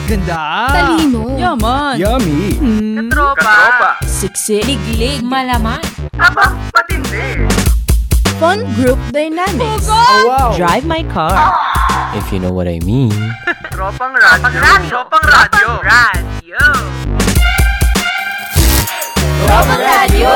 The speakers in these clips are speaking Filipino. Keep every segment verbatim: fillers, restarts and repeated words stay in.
Ganda. Talino. Yaman. Yummy. Mm. Katropa. Siksik. Liglig. Malaman. Aba, patindi. Fun group dynamics. Oh, wow. Drive my car. If you know what I mean. Tropang radyo. Tropang radyo. Radyo. Tropang radyo.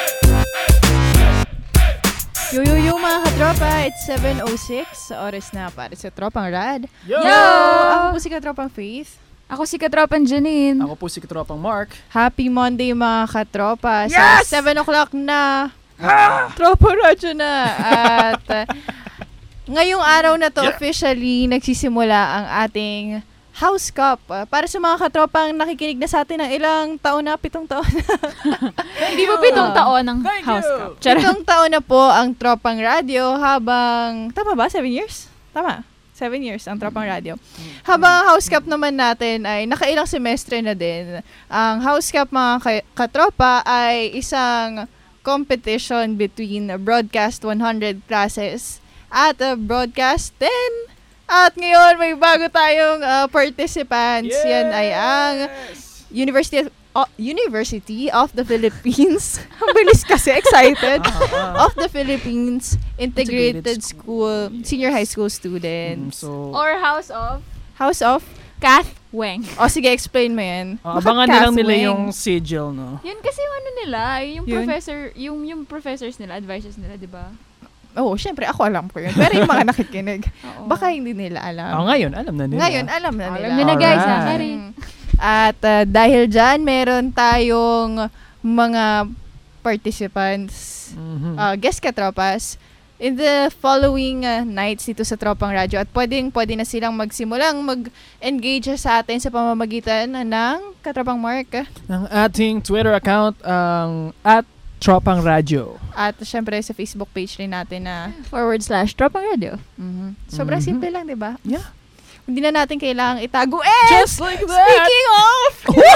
Yo, yo, yo mga katropa, it's seven oh six. Oras na para sa Tropang Rad. Yo! Yo! Ako po si Katropang Faith. Ako si Katropang Janine. Ako po si Katropang Mark. Happy Monday mga katropa. Yes! Sa seven o'clock na. Ah! Tropang Radyo na. At uh, ngayong araw na to, Yeah. officially nagsisimula ang ating House Cup. Uh, para sa mga katropang nakikinig na sa atin ng ilang taon na, pitong taon na. Hindi ba pitong taon ng Thank House you. Cup? Charot. Pitong taon na po ang Tropang Radyo habang, tama ba? Seven years? Tama. Seven years ang Tropang Radyo. Habang ang House Cup naman natin ay nakailang semestre na din. Ang House Cup mga ka- katropa ay isang competition between Broadcast one hundred classes at uh, Broadcast ten. At ngayon may bago tayong uh, participants. Yes! Yan ay ang University of, uh, University of the Philippines. Ang bilis kasi, excited. Of the Philippines Integrated, Integrated School, Senior High School students. Mm, so, Or House of House of? Kath Weng. O sige, explain mo yan. uh, Bakit abangan nilang nila Kathwing? yung sigil, no? Yun kasi yung ano nila, yung Yun? professor, yung yung professors nila, advisors nila, di ba? Oo, syempre, ako alam ko yun. Pero yung mga nakikinig, Oo. baka hindi nila alam. Oh, ngayon, alam na nila. Ngayon, alam na nila. Alam nila guys, ha? Alright. Kari. Mm. At uh, dahil dyan, meron tayong mga participants, Mhm. uh, guest katropas, in the following uh, nights dito sa Tropang Radyo. At pwedeng, pwede na silang magsimulang mag-engage sa atin sa pamamagitan ng Katropang Mark. Ang ating Twitter account, ang at Tropang Radyo. At syempre sa Facebook page rin natin na Forward slash Tropang Radio. mhm. Sobrang Mhm. simple lang, di ba? Yeah. Hindi na natin kailangang itago. Eh! Just like that! Speaking of!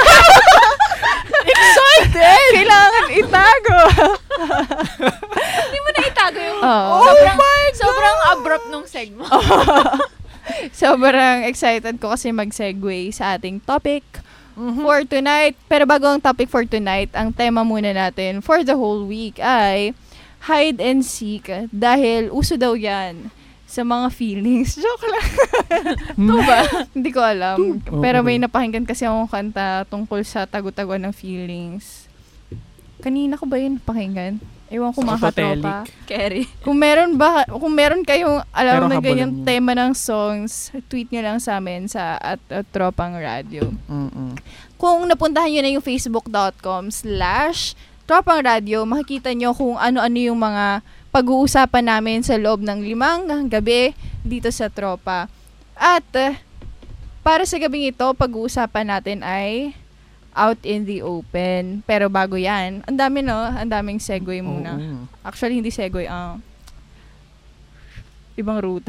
Excited! Kailangan itago! Hindi mo na itago yung Oo. sobrang, sobrang abrupt nung segment. Sobrang excited ko kasi mag-segue sa ating topic for tonight. Pero bago ang topic for tonight, ang tema muna natin for the whole week ay hide and seek dahil uso daw yan sa mga feelings. Joke lang. Ito ba? Hindi ko alam. Pero may napakinggan kasi akong kanta tungkol sa tagu-taguan ng feelings. Kanina ko ba yun pakinggan? Ewan ko mga katropa. Kerry. Kung meron ba, kung meron kayong alam Meron na ka ba ganyang nun? tema ng songs, tweet nyo lang sa amin sa at, at Tropang Radio. Mm-mm. Kung napuntahan nyo na yung facebook.com slash Tropang Radio, makikita nyo kung ano-ano yung mga pag-uusapan namin sa loob ng limang gabi dito sa Tropa. At uh, para sa gabing ito, pag-uusapan natin ay out in the open. Pero bago yan, ang dami no, ang daming segue muna. Oo. Actually, hindi segue, ang ibang route.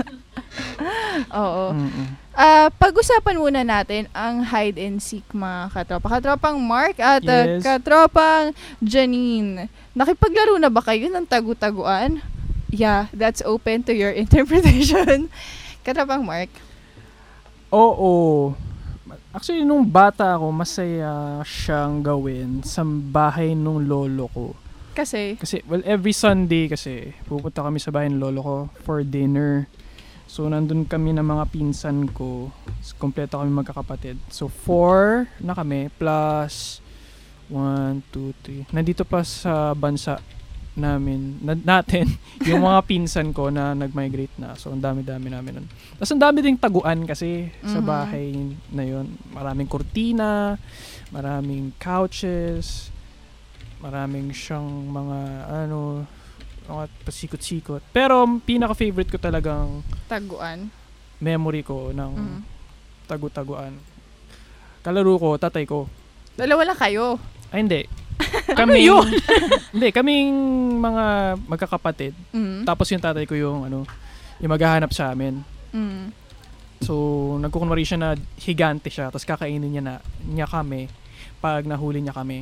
Oo. Mm-mm. Ah, pag-usapan muna natin ang hide and seek mga katropa. Katropang Mark at uh, Yes. katropang Janine. Nakipaglaro na ba kayo ng tagu-taguan? Yeah, that's open to your interpretation. Katropang Mark. Oo. Actually, nung bata ako, masaya siyang gawin sa bahay nung lolo ko. Kasi, Kasi, well, every Sunday kasi, pupunta kami sa bahay ng lolo ko for dinner. So, nandun kami ng mga pinsan ko. Kompleto kami magkakapatid. So, four na kami, plus one, two, three. Nandito pa sa bansa namin, na, natin, yung mga pinsan ko na nag-migrate na. So, ang dami-dami namin nun. Tapos, ang dami ding taguan kasi sa Mhm. bahay na yun. Maraming kurtina, maraming couches, maraming siyang mga, ano, mga pasikot-sikot. Pero, pinaka-favorite ko talagang taguan. memory ko ng Mhm. tagu-taguan. Kalaro ko, tatay ko. Dalawa lang kayo. Ay, hindi. Kami, hindi, kaming mga magkakapatid. Mm. Tapos yung tatay ko yung, ano, yung maghahanap sa amin. Mm. So, nagkukunwari siya na higante siya, tapos kakainin niya na niya kami pag nahuli niya kami.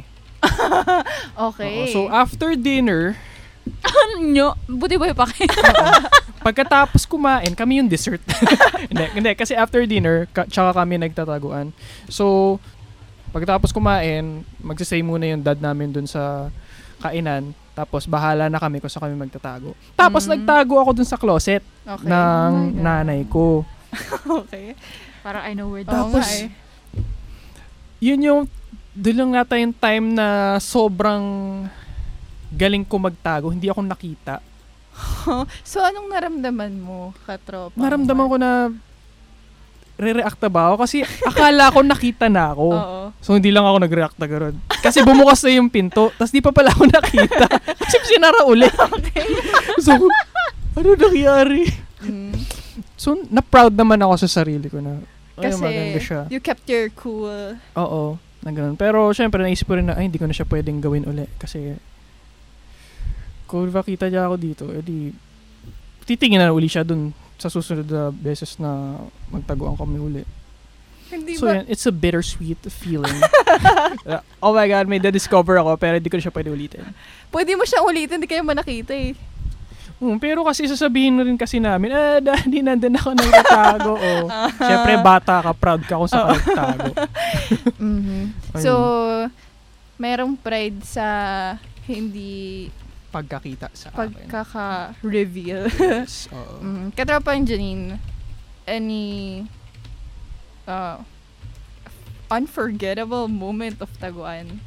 Okay. Oo. So, after dinner, Nyo, buti ba yung pakain? Pagkatapos kumain, kami yung dessert. hindi, hindi, kasi after dinner, ka, tsaka kami nagtataguan. So, pagkatapos kumain, magsasay muna yung dad namin dun sa kainan. Tapos, bahala na kami kung saan kami magtatago. Tapos, Mm. nagtago ako dun sa closet Okay. ng Oh my God. nanay ko. Okay. Parang I know where Oo that Tapos, nga eh. Yun yung, doon lang nata yung time na sobrang galing ko magtago. Hindi ako nakita. So, anong naramdaman mo, katropa? Naramdaman ko na re-reacta ba ako? Kasi akala ko nakita na ako. Oo. So, hindi lang ako nag-react na gano'n. Kasi bumukas na yung pinto, tapos di pa pala ako nakita. Kasi sinara ulit. So, ano nangyari? Mm. So, na-proud naman ako sa sarili ko na, ay, Kasi, maganda siya. you kept your cool. Oo, na ganun. Pero, syempre, naisip ko rin na, ay, hindi ko na siya pwedeng gawin ulit. Kasi, kung makita niya ako dito, edi, titingin na uli siya dun sa susunod na beses na magtaguan kami uli. Hindi So, ba? yan, it's a bittersweet feeling. Uh, oh my God, may na-discover ako, pero hindi ko na siya pwede ulitin. Pwede mo siyang ulitin, hindi kayo manakita eh. Hmm, pero kasi sasabihin na rin kasi namin, ah, daddy, nandun ako nagtatago. O, syempre, bata ka, proud ka kung saan ka nagtago. Mhm. Ayun. So, merong pride sa hindi Pagkakita sa akin. pagkaka-reveal. Yes, oo. Mm, katropa yung Janine, any uh, unforgettable moment of taguan?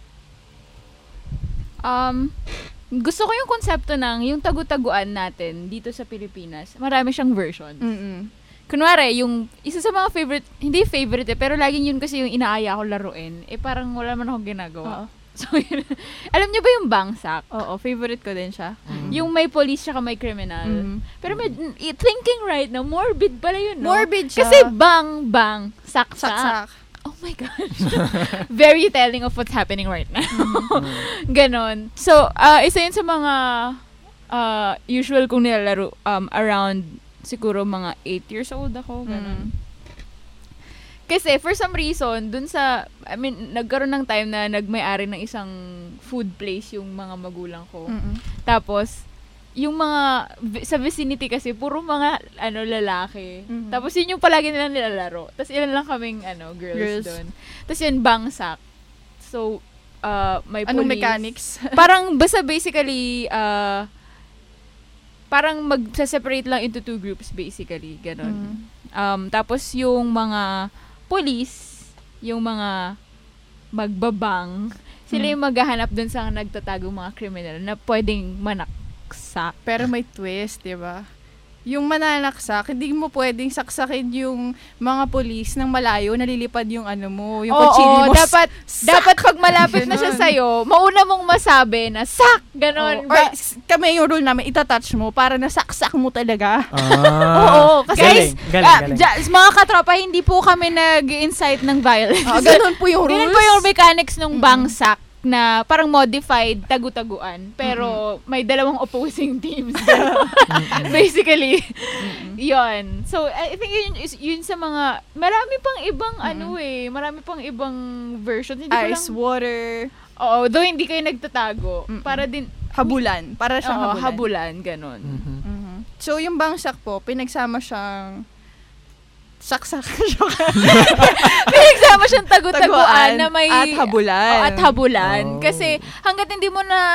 Um, gusto ko yung konsepto ng yung tagu-taguan natin dito sa Pilipinas. Marami siyang version. Mm-mm. Kunwari, yung isa sa mga favorite, hindi favorite eh, pero laging yun kasi yung inaaya ko laruin. Eh parang wala man akong ginagawa. Oo. So, yun. Alam niyo ba yung bangsak? Oo, favorite ko din siya. Yung may police siya may criminal. Mhm. Pero med- i- thinking right now, morbid pala yun, no? Morbid siya. Kasi bang, bang, saksak. Saksak. Oh my gosh. Very telling of what's happening right now. Ganon. So, uh, isa yun sa mga uh, usual kong nilalaro um, around siguro mga eight years old ako. Ganon. Mm. Kasi for some reason, dun sa, I mean, nagkaroon ng time na nagmay-ari ng isang food place yung mga magulang ko. Mm-mm. Tapos, yung mga, vi- sa vicinity kasi, puro mga, ano, lalaki. Mhm. Tapos, yun yung palagi nilang nilalaro. Tapos, ilan lang kaming, ano, girls, Girls. doon. Tapos, yun, bangsak. So, uh, may Anong police. mechanics? Parang, basta basically, uh, parang magsa-separate lang into two groups, basically. Ganon. Mm. Um, tapos, yung mga police, yung mga magbabang, sila Mm. yung maghahanap dun sa nagtatago mga criminal na pwedeng manaksak. Pero may twist, di ba? Yung mananaksak, hindi mo pwedeng saksakin yung mga polis ng malayo, nalilipad yung ano mo, yung kutsilyo Oo, mo. dapat, Sak! dapat pag malapit na siya Ganon. sa'yo, mauna mong masabi na, sak! Ganon. Oo. Or, s- kami yung rule namin, itatouch mo para nasaksak mo talaga. Ah. Oo, kasi Galing, galing, ah, galing. ja- mga katropa, hindi po kami nag-incite ng violence. Ah, ganun po yung rules. Ganun po yung mechanics ng Mm-mm. bangsak na parang modified tagu-taguan. Pero may dalawang opposing teams. Basically. Yon. So, I think yun, is- yun sa mga, marami pang ibang ano eh, marami pang ibang versions. Hindi ko Ice, lang, water, oo, though hindi kayo nagtatago. Mm-mm. Para din, habulan. Para oo, siyang habulan. habulan, ganon. Mhm. Mhm. So, yung bangsak po, pinagsama siyang saksak. Pinagsama siyang tagu-taguan Taguan na may at habulan. Oo, at habulan. Oh. Kasi hanggat hindi mo na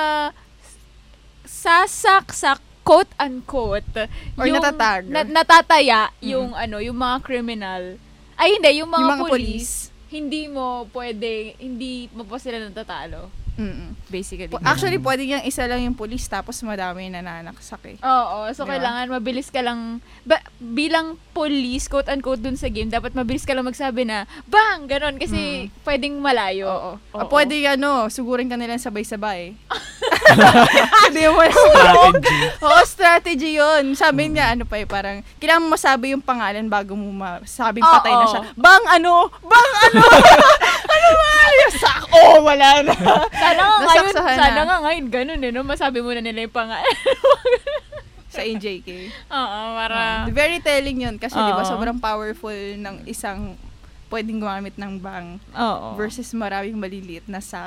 sasaksak quote unquote Or natatag. na- natataya yung ano yung mga criminal ay hindi yung mga, Yung mga police, hindi mo pwede hindi mo pa sila natatalo Mm-mm. basically. Po- Actually, pwede yung isa lang yung police tapos madami na nanaksak eh. Oo, so Diba? kailangan mabilis ka lang ba, bilang police quote unquote dun sa game, dapat mabilis ka lang magsabi na bang ganon kasi pwedeng malayo. Oo. Oo. Ah, pwede ano, sugurin ka nilang sabay-sabay. Hindi mo Strategy. Oo, strategy yun. Sabi niya, ano pa eh, parang, kailangan mo masabi yung pangalan bago mo masabing patay na Oo. siya. Bang ano? Bang ano? ano ba? Yung sak, oh, wala na. Sana nga ngayon, Nasaksahan na. sana nga ngayon ganun eh, no? Masabi mo na nila yung pangalan. Sa N J K. Oo, para... Very telling yun kasi di ba Oo. sobrang powerful ng isang pwedeng gumamit ng bang Oo. versus maraming maliliit na sak.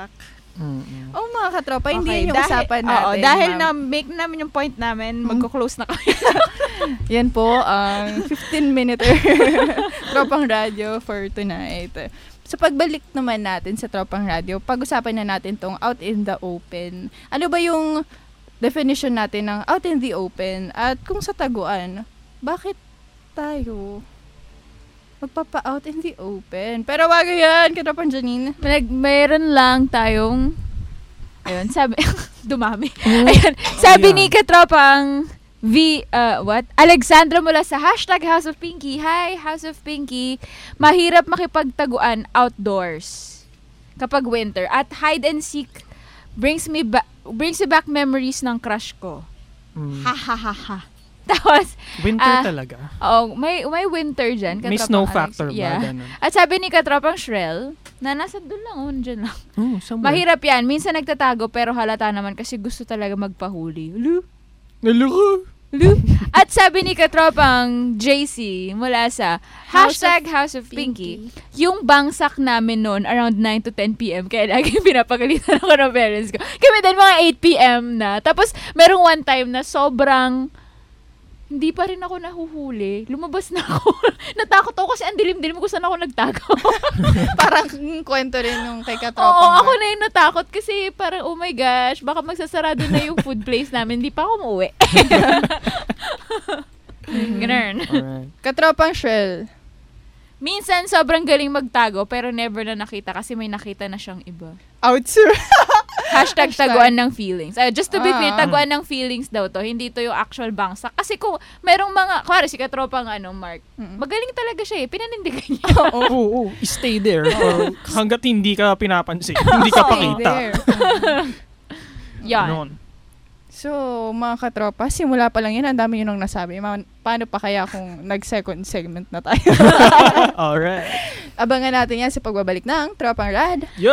Mm-mm. Oh, mga katropa, hindi yun yung dahil- usapan natin. Oo, dahil ma'am. na make namin yung point namin, magko-close na kami. Yan po ang fifteen-minute Tropang Radio for tonight. So pagbalik naman natin sa Tropang Radio, pag-usapan na natin tong out in the open. Ano ba yung definition natin ng out in the open? At kung sa taguan, bakit tayo magpapa-out in the open? Pero wag yan, Katropang Janine. Nag, mayroon lang tayong, ayun, sabi, dumami. Ayun, sabi yan. ni Katropang V, uh, what? Alexandra mula sa hashtag House of Pinky. Hi, House of Pinky. Mahirap makipagtaguan outdoors kapag winter. At hide and seek brings me ba- brings me back memories ng crush ko. Mm. Ha ha ha ha. Tapos, Winter ah, talaga. oh, may may winter dyan. May Katropang snow Alex. factor ba? Yeah. Ganun. At sabi ni Katropang Shrel, na nasa doon lang, oh, dyan lang. Oh, somewhere. Mahirap yan. Minsan nagtatago pero halata naman kasi gusto talaga magpahuli. Lu? Naloko. Lu? At sabi ni Katropang J C mula sa House hashtag House of Pinky, yung bangsak namin noon around nine to ten p.m. kaya lagi pinapagalitan ako ng parents ko. Kami din mga eight p.m. na. Tapos merong one time na sobrang hindi pa rin ako nahuhuli. Lumabas na ako. Natakot ako kasi ang dilim-dilim ko saan ako nagtago. Parang kwento rin yung kay Oo, Katropang. ako na yung natakot kasi parang, oh my gosh, baka magsasarado na yung food place namin. Hindi pa ako umuwi. Ganun. Alright. Katropang Shell. Minsan, sobrang galing magtago pero never na nakita kasi may nakita na siyang iba. Outser. Hashtag, Hashtag. taguan ng feelings. Uh, just to be clear, Ah. taguan ng feelings daw to. Hindi to yung actual bangsak. Kasi kung merong mga, kuwari si Katropang ano, Mark, Mm. magaling talaga siya eh. Pinanindigan niya. Oo, oh, oh, stay there. Or hanggat hindi ka pinapansin. Hindi ka pakita. There. Yan. Ganon. So, mga katropa, simula pa lang yun, ang dami yun ang nasabi. Ma- paano pa kaya kung nag-second segment na tayo? Alright. Abangan natin yan sa pagbabalik ng Tropang Rad. Yo!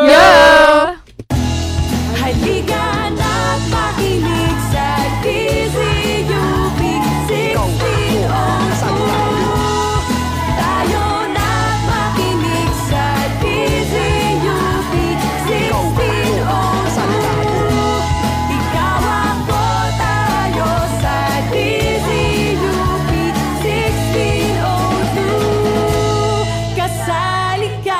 Halika na't makinig sa D Z U P sixteen oh two. Tayo na't makinig sa D Z U P sixteen oh two. Ikaw ako, tayo sa D Z U P sixteen oh two. Kasali ka.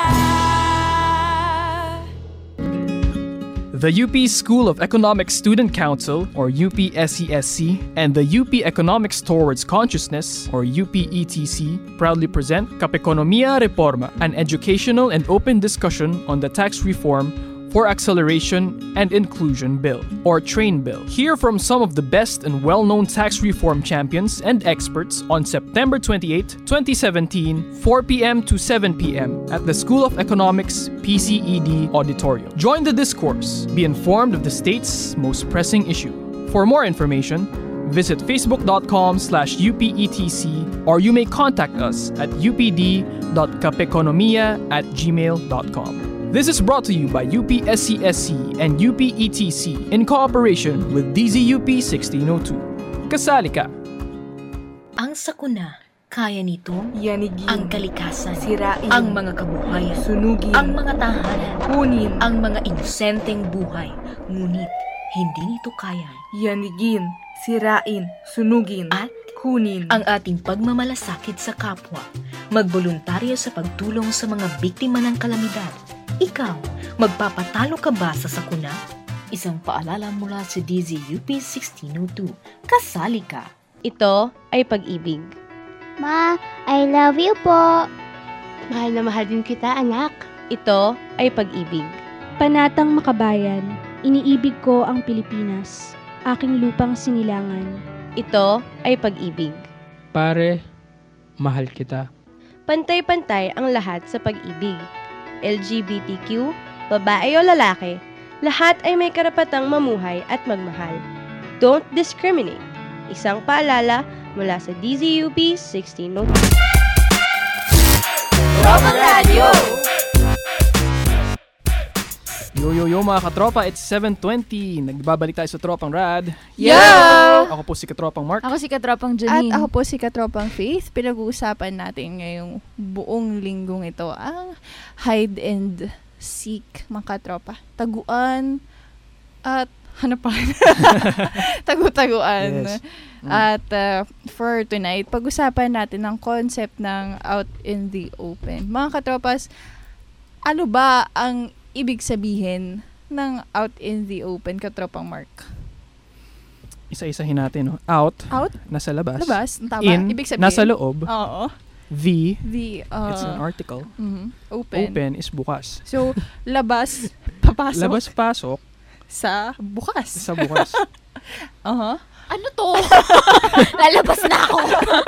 The U P School of Economics Student Council, or U P S E S C, and the U P Economics Towards Consciousness, or U P E T C, proudly present Kapekonomiya Reforma, an educational and open discussion on the tax reform for Acceleration and Inclusion Bill, or TRAIN Bill. Hear from some of the best and well-known tax reform champions and experts on September twenty-eighth, twenty seventeen, four p.m. to seven p.m. at the School of Economics P C E D Auditorium. Join the discourse. Be informed of the state's most pressing issue. For more information, visit facebook.com slash UPETC or you may contact us at upd.kapekonomiya at gmail.com. This is brought to you by U P S C S C and U P E T C in cooperation with D Z U P sixteen oh two. Kasali ka! Ang sakuna, kaya nitong Yanigin. ang kalikasan, Sirain. ang mga kabuhayan, Sunugin. ang mga tahanan, Kunin. ang mga inosenteng buhay. Ngunit, hindi nito kaya Yanigin. Sirain. Sunugin. at Kunin. ang ating pagmamalasakit sa kapwa. Magboluntaryo sa pagtulong sa mga biktima ng kalamidad. Ikaw, magpapatalo ka ba sa sakuna? Isang paalala mula sa D Z U P sixteen oh two. Kasali ka! Ito ay pag-ibig. Ma, I love you po. Mahal na mahal din kita, anak. Ito ay pag-ibig. Panatang makabayan, iniibig ko ang Pilipinas, aking lupang sinilangan. Ito ay pag-ibig. Pare, mahal kita. Pantay-pantay ang lahat sa pag-ibig. L G B T Q, babae o lalaki, lahat ay may karapatang mamuhay at magmahal. Don't discriminate. Isang paalala mula sa D Z U P sixteen oh two. Tropang Radio. Yo yo yo mga katropa, it's seven twenty. Nagbabalik tayo sa Tropang Rad. Yo! Ako po si Katropang Mark. Ako si Katropang At Janine. ako po si Katropang Faith. Pinag-uusapan natin ngayong buong linggong ito ang hide and seek, mga katropa. Taguan at hanapan. Tagu-taguan. Yes. Mm. At uh, for tonight, pag-usapan natin ang concept ng out in the open. Mga katropas, ano ba ang ibig sabihin ng out in the open, katropang Mark? Isa-isahin natin, no? Out, Out? nasa labas. Labas, tama. In, Ibig sabihin, nasa loob. Oo. The, The, uh, it's an article. mhm, open. Open is bukas. So, labas, papasok. Labas-pasok Sa bukas. sa bukas. Uh-huh. Ano to? Lalabas na ako.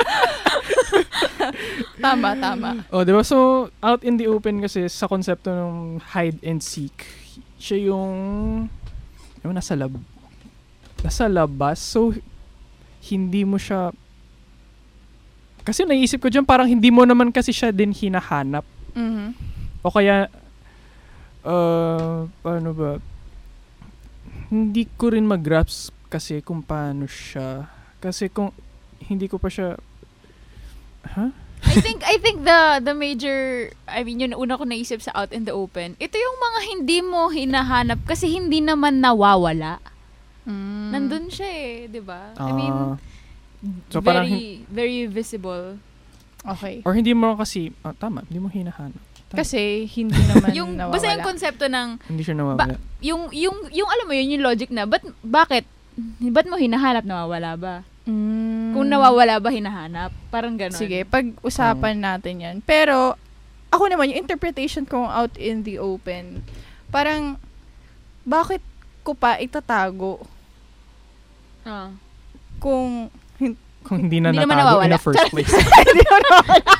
Tama, tama. Oh, di ba? So, out in the open kasi sa konsepto ng hide and seek, siya yung, yung nasa lab, nasa labas. So, hindi mo siya, kasi naisip ko dyan, parang hindi mo naman kasi siya din hinahanap. Mhm. O kaya, uh, paano ba, hindi ko rin mag-grasp kasi kung paano siya. Kasi kung hindi ko pa siya, huh? I think I think the the major, I mean, yun una ko naisip sa out in the open. Ito yung mga hindi mo hinahanap kasi hindi naman nawawala. Mm. Nandun siya eh, 'di ba? I mean, Ah, so parang very very visible. Okay. or hindi mo kasi, ah, tama, hindi mo hinahanap. Tama. Kasi hindi naman Yung nawawala. basta yung konsepto ng Hindi siya nawawala. yung yung yung alam mo yun yung logic na but bakit ba't mo hinahanap nawawala ba? Mm. Kung nawawala ba hinahanap? Parang gano'n. Sige, pag-usapan natin yan. Pero, ako naman, yung interpretation kong out in the open, parang, bakit ko pa itatago Ah. kung Kung hindi na Hindi naman natago in nawawala. the first place. hindi mo nawala.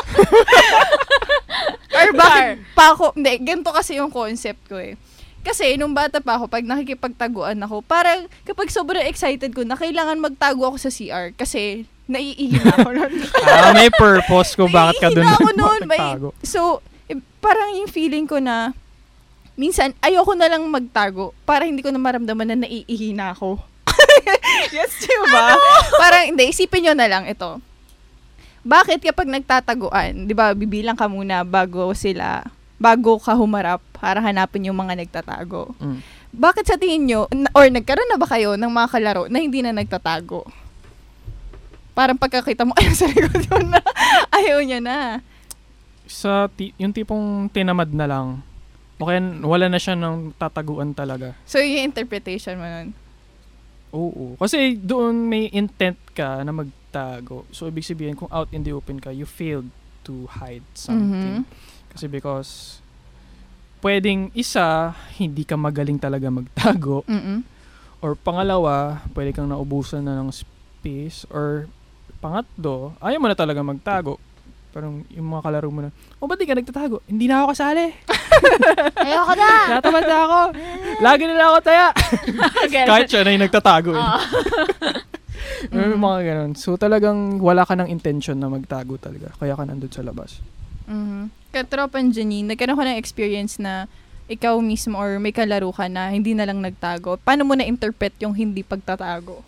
Or bakit pa ako, hindi, ganito kasi yung concept ko eh. Kasi, nung bata pa ako, pag nakikipagtaguan ako, parang kapag sobrang excited ko na kailangan magtago ako sa C R kasi naiihi na ako nun. ah, may purpose kung bakit ka Naiihi doon na ako nun. May, nagtago. so, eh, parang yung feeling ko na minsan, ayoko na lang magtago para hindi ko na maramdaman na naiihi na ako. Yes, diba? Parang, hindi, isipin nyo na lang ito. Bakit kapag nagtataguan, di ba, bibilang ka muna bago sila, bago ka humarap para hanapin yung mga nagtatago. Mm. Bakit sa tingin nyo, na- or nagkaroon na ba kayo ng mga kalaro na hindi na nagtatago? Parang pagkakita mo, ayaw sa likod yun na, ayaw niya na. Sa, ti- yung tipong tinamad na lang, o kaya wala na siya ng tataguan talaga. So, yung interpretation mo nun. Oo. Kasi doon may intent ka na magtago. So, ibig sabihin, kung out in the open ka, you failed to hide something. Mhm. Kasi because, pwedeng isa, hindi ka magaling talaga magtago. Mm-mm. Or pangalawa, pwede kang naubusan na ng space. Or pangatlo, ayaw mo na talaga magtago. Parang yung mga kalaro mo na, oh, ba't di ka nagtatago? Hindi na ako kasali. Ayoko na. Natamad na ako. Lagi na lang ako taya. Kahit siya na yung nagtatago. Eh. May mga ganun. So talagang wala ka ng intention na magtago talaga. Kaya ka nandun sa labas. Mhm. Katropan Janine, nagkaroon ka ng experience na ikaw mismo or may kalaro ka na hindi na lang nagtago. Paano mo na-interpret yung hindi pagtatago?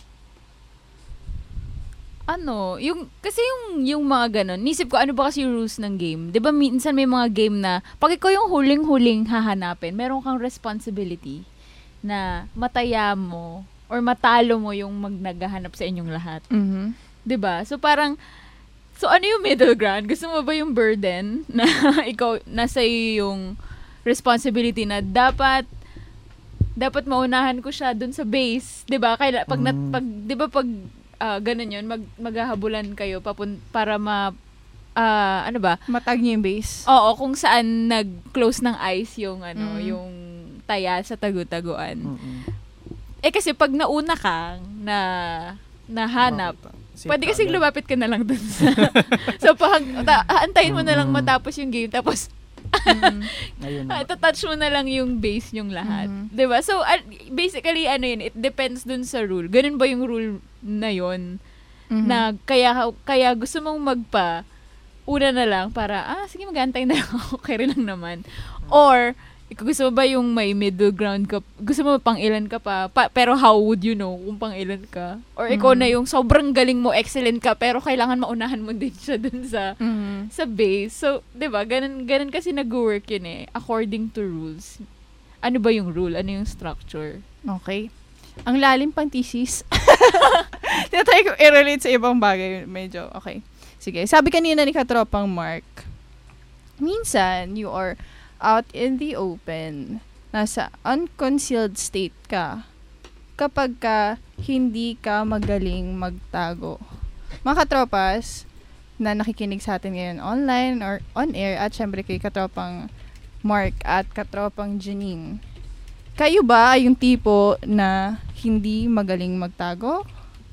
Ano, yung, kasi yung, yung mga ganon, nisip ko, ano ba kasi yung rules ng game? Di ba minsan may mga game na, pag ikaw yung huling-huling hahanapin, meron kang responsibility na mataya mo or matalo mo yung magnaghahanap sa inyong lahat. Mhm. Di ba? So parang, so ano yung middle ground? Gusto mo ba yung burden na ikaw, nasa iyo yung responsibility na dapat, dapat maunahan ko siya dun sa base. Di ba? Kaya, pag, nat, pag, di ba pag, Uh, ganun yun, mag, maghahabulan kayo papun- para ma, uh, ano ba? Matag niyo yung base. Oo, kung saan nag-close ng ice yung, ano, Mm. yung taya sa tagu-taguan. Mm-mm. Eh kasi pag nauna kang na, nahanap, Safe pwede ka kasi agad. lumapit ka na lang dun sa, so pag, ta- antayin mo na lang Mm-mm. matapos yung game, tapos, Ayun ah, naman. touch mo na lang yung base yung lahat. Mhm. Diba? So, uh, basically, ano yun, it depends dun sa rule. Ganun ba yung rule na yun? Mhm. Na kaya kaya gusto mong magpa una na lang para, ah, sige, mag-aantay na lang ako, okay rin lang naman. Or, Ikaw gusto mo ba yung may middle ground ka? Gusto mo pang ilan ka pa? pa pero how would you know kung pang ilan ka? Or ikaw Mm. na yung sobrang galing mo, excellent ka, pero kailangan maunahan mo din siya dun sa Mm. sa base. So, 'di ba? Ganun ganun kasi nag-work yun eh, according to rules. Ano ba yung rule? Ano yung structure? Okay. Ang lalim pang thesis. Tinatry ko i-relate sa ibang bagay. Medyo, okay. Sige. Sabi kanina ni katropang Mark, minsan, you are out in the open, nasa unconcealed state ka, kapag ka hindi ka magaling magtago. Mga katropas na nakikinig sa atin ngayon online or on air, at syempre kay katropang Mark at katropang Janine, kayo ba ay yung tipo na hindi magaling magtago?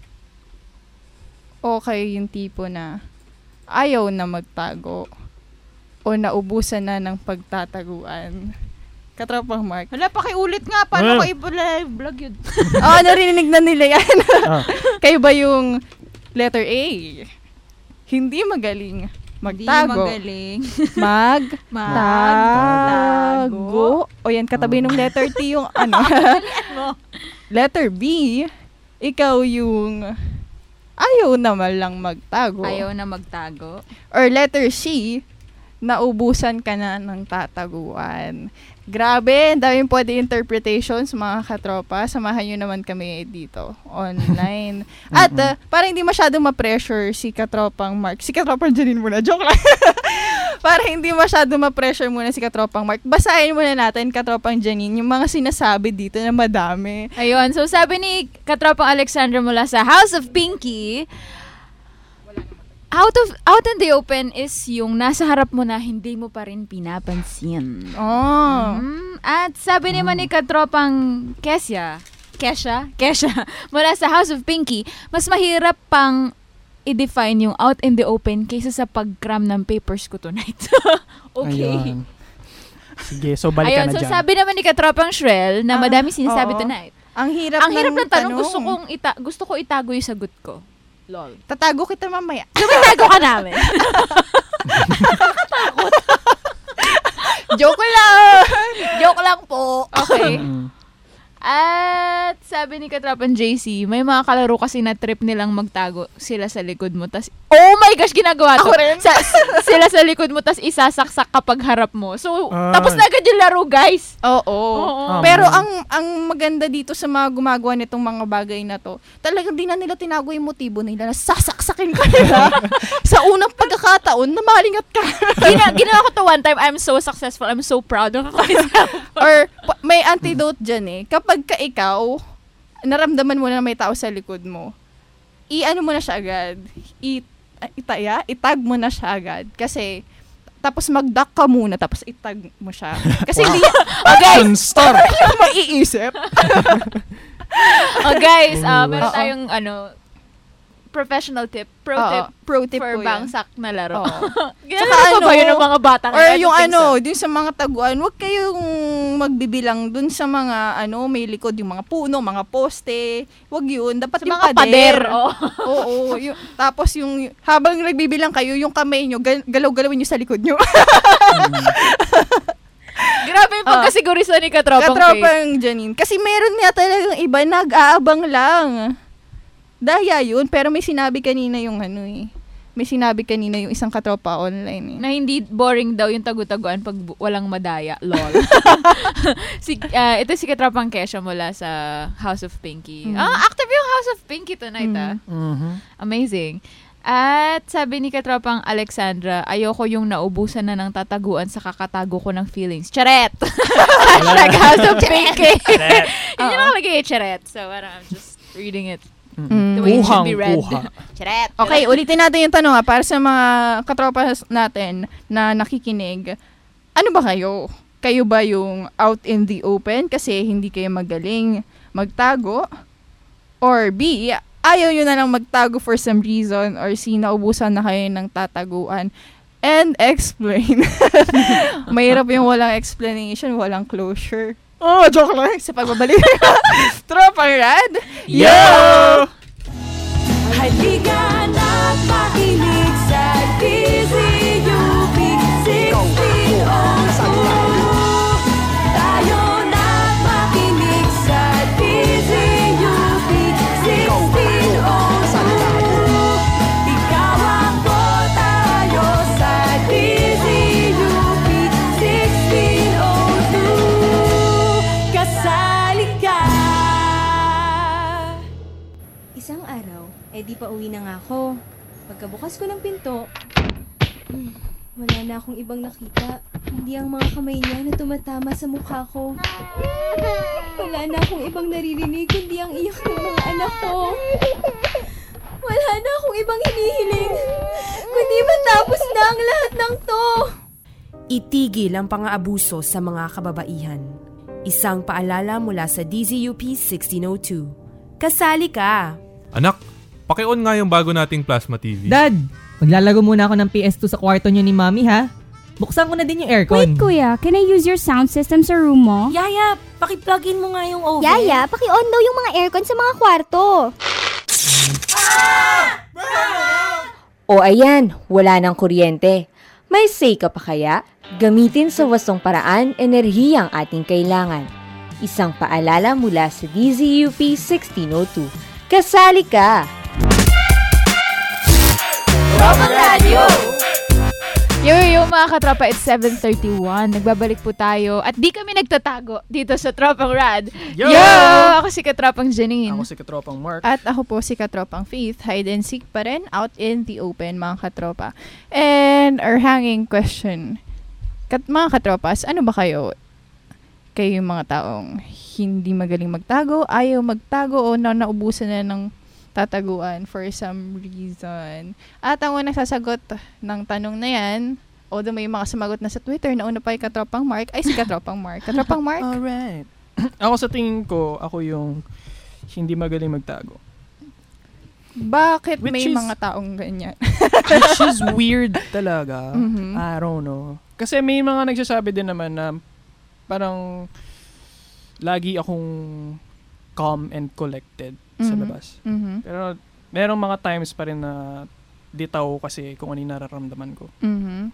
O kayo yung tipo na ayaw na magtago? O naubusan na ng pagtataguan? Katropang Mark. Hala, pakiulit nga. Paano Ah. ko i-vlog yun? Oo, narinig na nila yan. Ah. Kayo ba yung letter A? Hindi magaling magtago. magaling. Mag Magtago. tago. O yan, katabi ng letter T yung ano. mo. Letter B, ikaw yung ayaw naman lang magtago. Ayaw na magtago. Or letter C, naubusan ka na ng tataguan. Grabe, ang daming pwede interpretations, mga katropa. Samahan nyo naman kami dito, online. At uh, para hindi masyadong ma-pressure si katropang Mark. Si katropang Janine muna, joke lang. Para hindi masyadong ma-pressure muna si katropang Mark, basahin muna natin, katropang Janine, yung mga sinasabi dito na madami. Ayun, so sabi ni katropang Alexandra mula sa House of Pinky, out of out in the open is yung nasa harap mo na hindi mo pa rin pinapansin. Oh. Mm, at sabi naman ni katropang Kesha, Kesha, Kesha, mula sa House of Pinky, mas mahirap pang i-define yung out in the open kaysa sa pag-cram ng papers ko tonight. Okay. Ayun. Sige, so balik Ayun, ka na so dyan. sabi naman ni katropang Shrel na Ah, madami sinasabi oo. tonight. Ang hirap Ang hirap ng tanong, tanong. gusto kong ita- gusto ko itago yung sagot ko. Lol. Tatago kita mamaya. Tumitago ka namin. Joke lang! Joke lang po. Okay. Mm. At sabi ni Katrapan J C, may mga kalaro kasi na trip nilang magtago sila sa likod mo. Tas, oh my gosh, ginagawa to. Ako rin. Sa, s- sila sa likod mo, tas isasaksak kapag harap mo. So, Ay. tapos na agad yung laro, guys. Oo. Oo. Pero ang ang maganda dito sa mga gumagawa nitong mga bagay na to, talagang di na nila tinago yung motibo nila na sasaksakin ka nila sa unang pagkakataon na malingat ka. Gina, ginawa ko to one time. I'm so successful. I'm so proud of myself. Or pa- may antidote dyan eh. Kapag ka ikaw, naramdaman mo na may tao sa likod mo, i-ano mo na siya agad. I- itaya, itag mo na siya agad. Kasi, tapos mag-duck ka muna, tapos itag mo siya. Kasi Wow. hindi, Action star! yung maiisip. Oh, guys, uh, meron Oo. tayong ano, professional tip, pro Oo, tip pro tip for po yan. bangsak na laro. Oo. Ginalaro Tsaka pa ba ano, yun ng mga bata? Or yung ano, dun sa mga taguan, huwag kayong magbibilang dun sa mga ano, may likod, yung mga puno, mga poste. Huwag yun. Dapat Sa yung mga pader. Oh. Oo. Yung, tapos yung, habang nagbibilang kayo, yung kamay nyo, gal- galaw-galawin nyo sa likod nyo. Grabe yung pagkasigurisa ni Katropang Faith. Katropang Janine. Kasi meron nga talagang iba, nag-aabang lang. Daya yun, pero may sinabi kanina yung ano eh. May sinabi kanina yung isang katropa online eh. Na hindi boring daw yung tagu-taguan pag bu- walang madaya. Lol. si, uh, ito si Katropang Kesha mula sa House of Pinky. Mm. Ah, active yung House of Pinky tonight ah. Mhm. Amazing. At sabi ni Katropang Alexandra, ayoko yung naubusan na ng tataguan sa kakatago ko ng feelings. Charet! Hashtag House of Pinky. Yun yung nakalagay, charet. So, parang I'm just reading it Mm. the way it should Kuhang be read. kuha. Charet! Okay, ulitin natin yung tanong ha, para sa mga katropa natin na nakikinig. Ano ba kayo? Kayo ba yung out in the open kasi hindi kayo magaling magtago? Or B, ayaw nyo na lang magtago for some reason, or C, naubusan na kayo ng tataguan? And explain. Mahirap yung walang explanation, walang closure. Oh, joke lang sa pagbabalik. Tropang Rad. Yo! Halika na't makinig sa D Z U P sixteen oh two. pauwi na nga ako. Pagkabukas ko ng pinto, hmm, wala na akong ibang nakita. Hindi ang mga kamay niya na tumatama sa mukha ko. Wala na akong ibang naririnig, kundi ang iyak ng mga anak ko. Wala na akong ibang hinihiling, kundi matapos na ang lahat ng to. Itigil ang pang-aabuso sa mga kababaihan. Isang paalala mula sa D Z U P sixteen oh two. Kasali ka! Anak, paki-on nga yung bago nating plasma T V. Dad, maglalago muna ako ng P S two sa kwarto niyo ni Mami ha. Buksan ko na din yung aircon. Wait kuya, can I use your sound system sa room mo? Yaya, paki-plug-in mo nga yung oven. Yaya, paki-on daw yung mga aircon sa mga kwarto. O ayan, wala ng kuryente. May say ka pa kaya? Gamitin sa wastong paraan enerhiyang ating kailangan. Isang paalala mula sa D Z U P sixteen oh two. Kasali ka! Tropang Radyo! Yo, yo, mga katropa, it's seven thirty-one. Nagbabalik po tayo. At di kami nagtatago dito sa Tropang Rad. Yo! Yo! Ako si Katropang Janine. Ako si Katropang Mark. At ako po si Katropang Faith. Hide and seek pa rin. Out in the open, mga katropa. And our hanging question. Kat, mga katropas, ano ba kayo? Kayo yung mga taong hindi magaling magtago, ayaw magtago, o na naubusan na ng tataguan for some reason. At ang unang sasagot ng tanong na yan, although may mga sumagot na sa Twitter, nauna pa yung Katropang Mark, ay si Katropang Mark. Katropang Mark? Alright. Ako sa tingin ko, ako yung hindi magaling magtago. Bakit Which may is- mga taong ganyan? Which is weird talaga. Mhm. I don't know. Kasi may mga nagsasabi din naman na parang lagi akong calm and collected sa Mhm. labas. Mhm. Pero merong mga times pa rin na ditaw kasi kung ano yung nararamdaman ko. Mhm.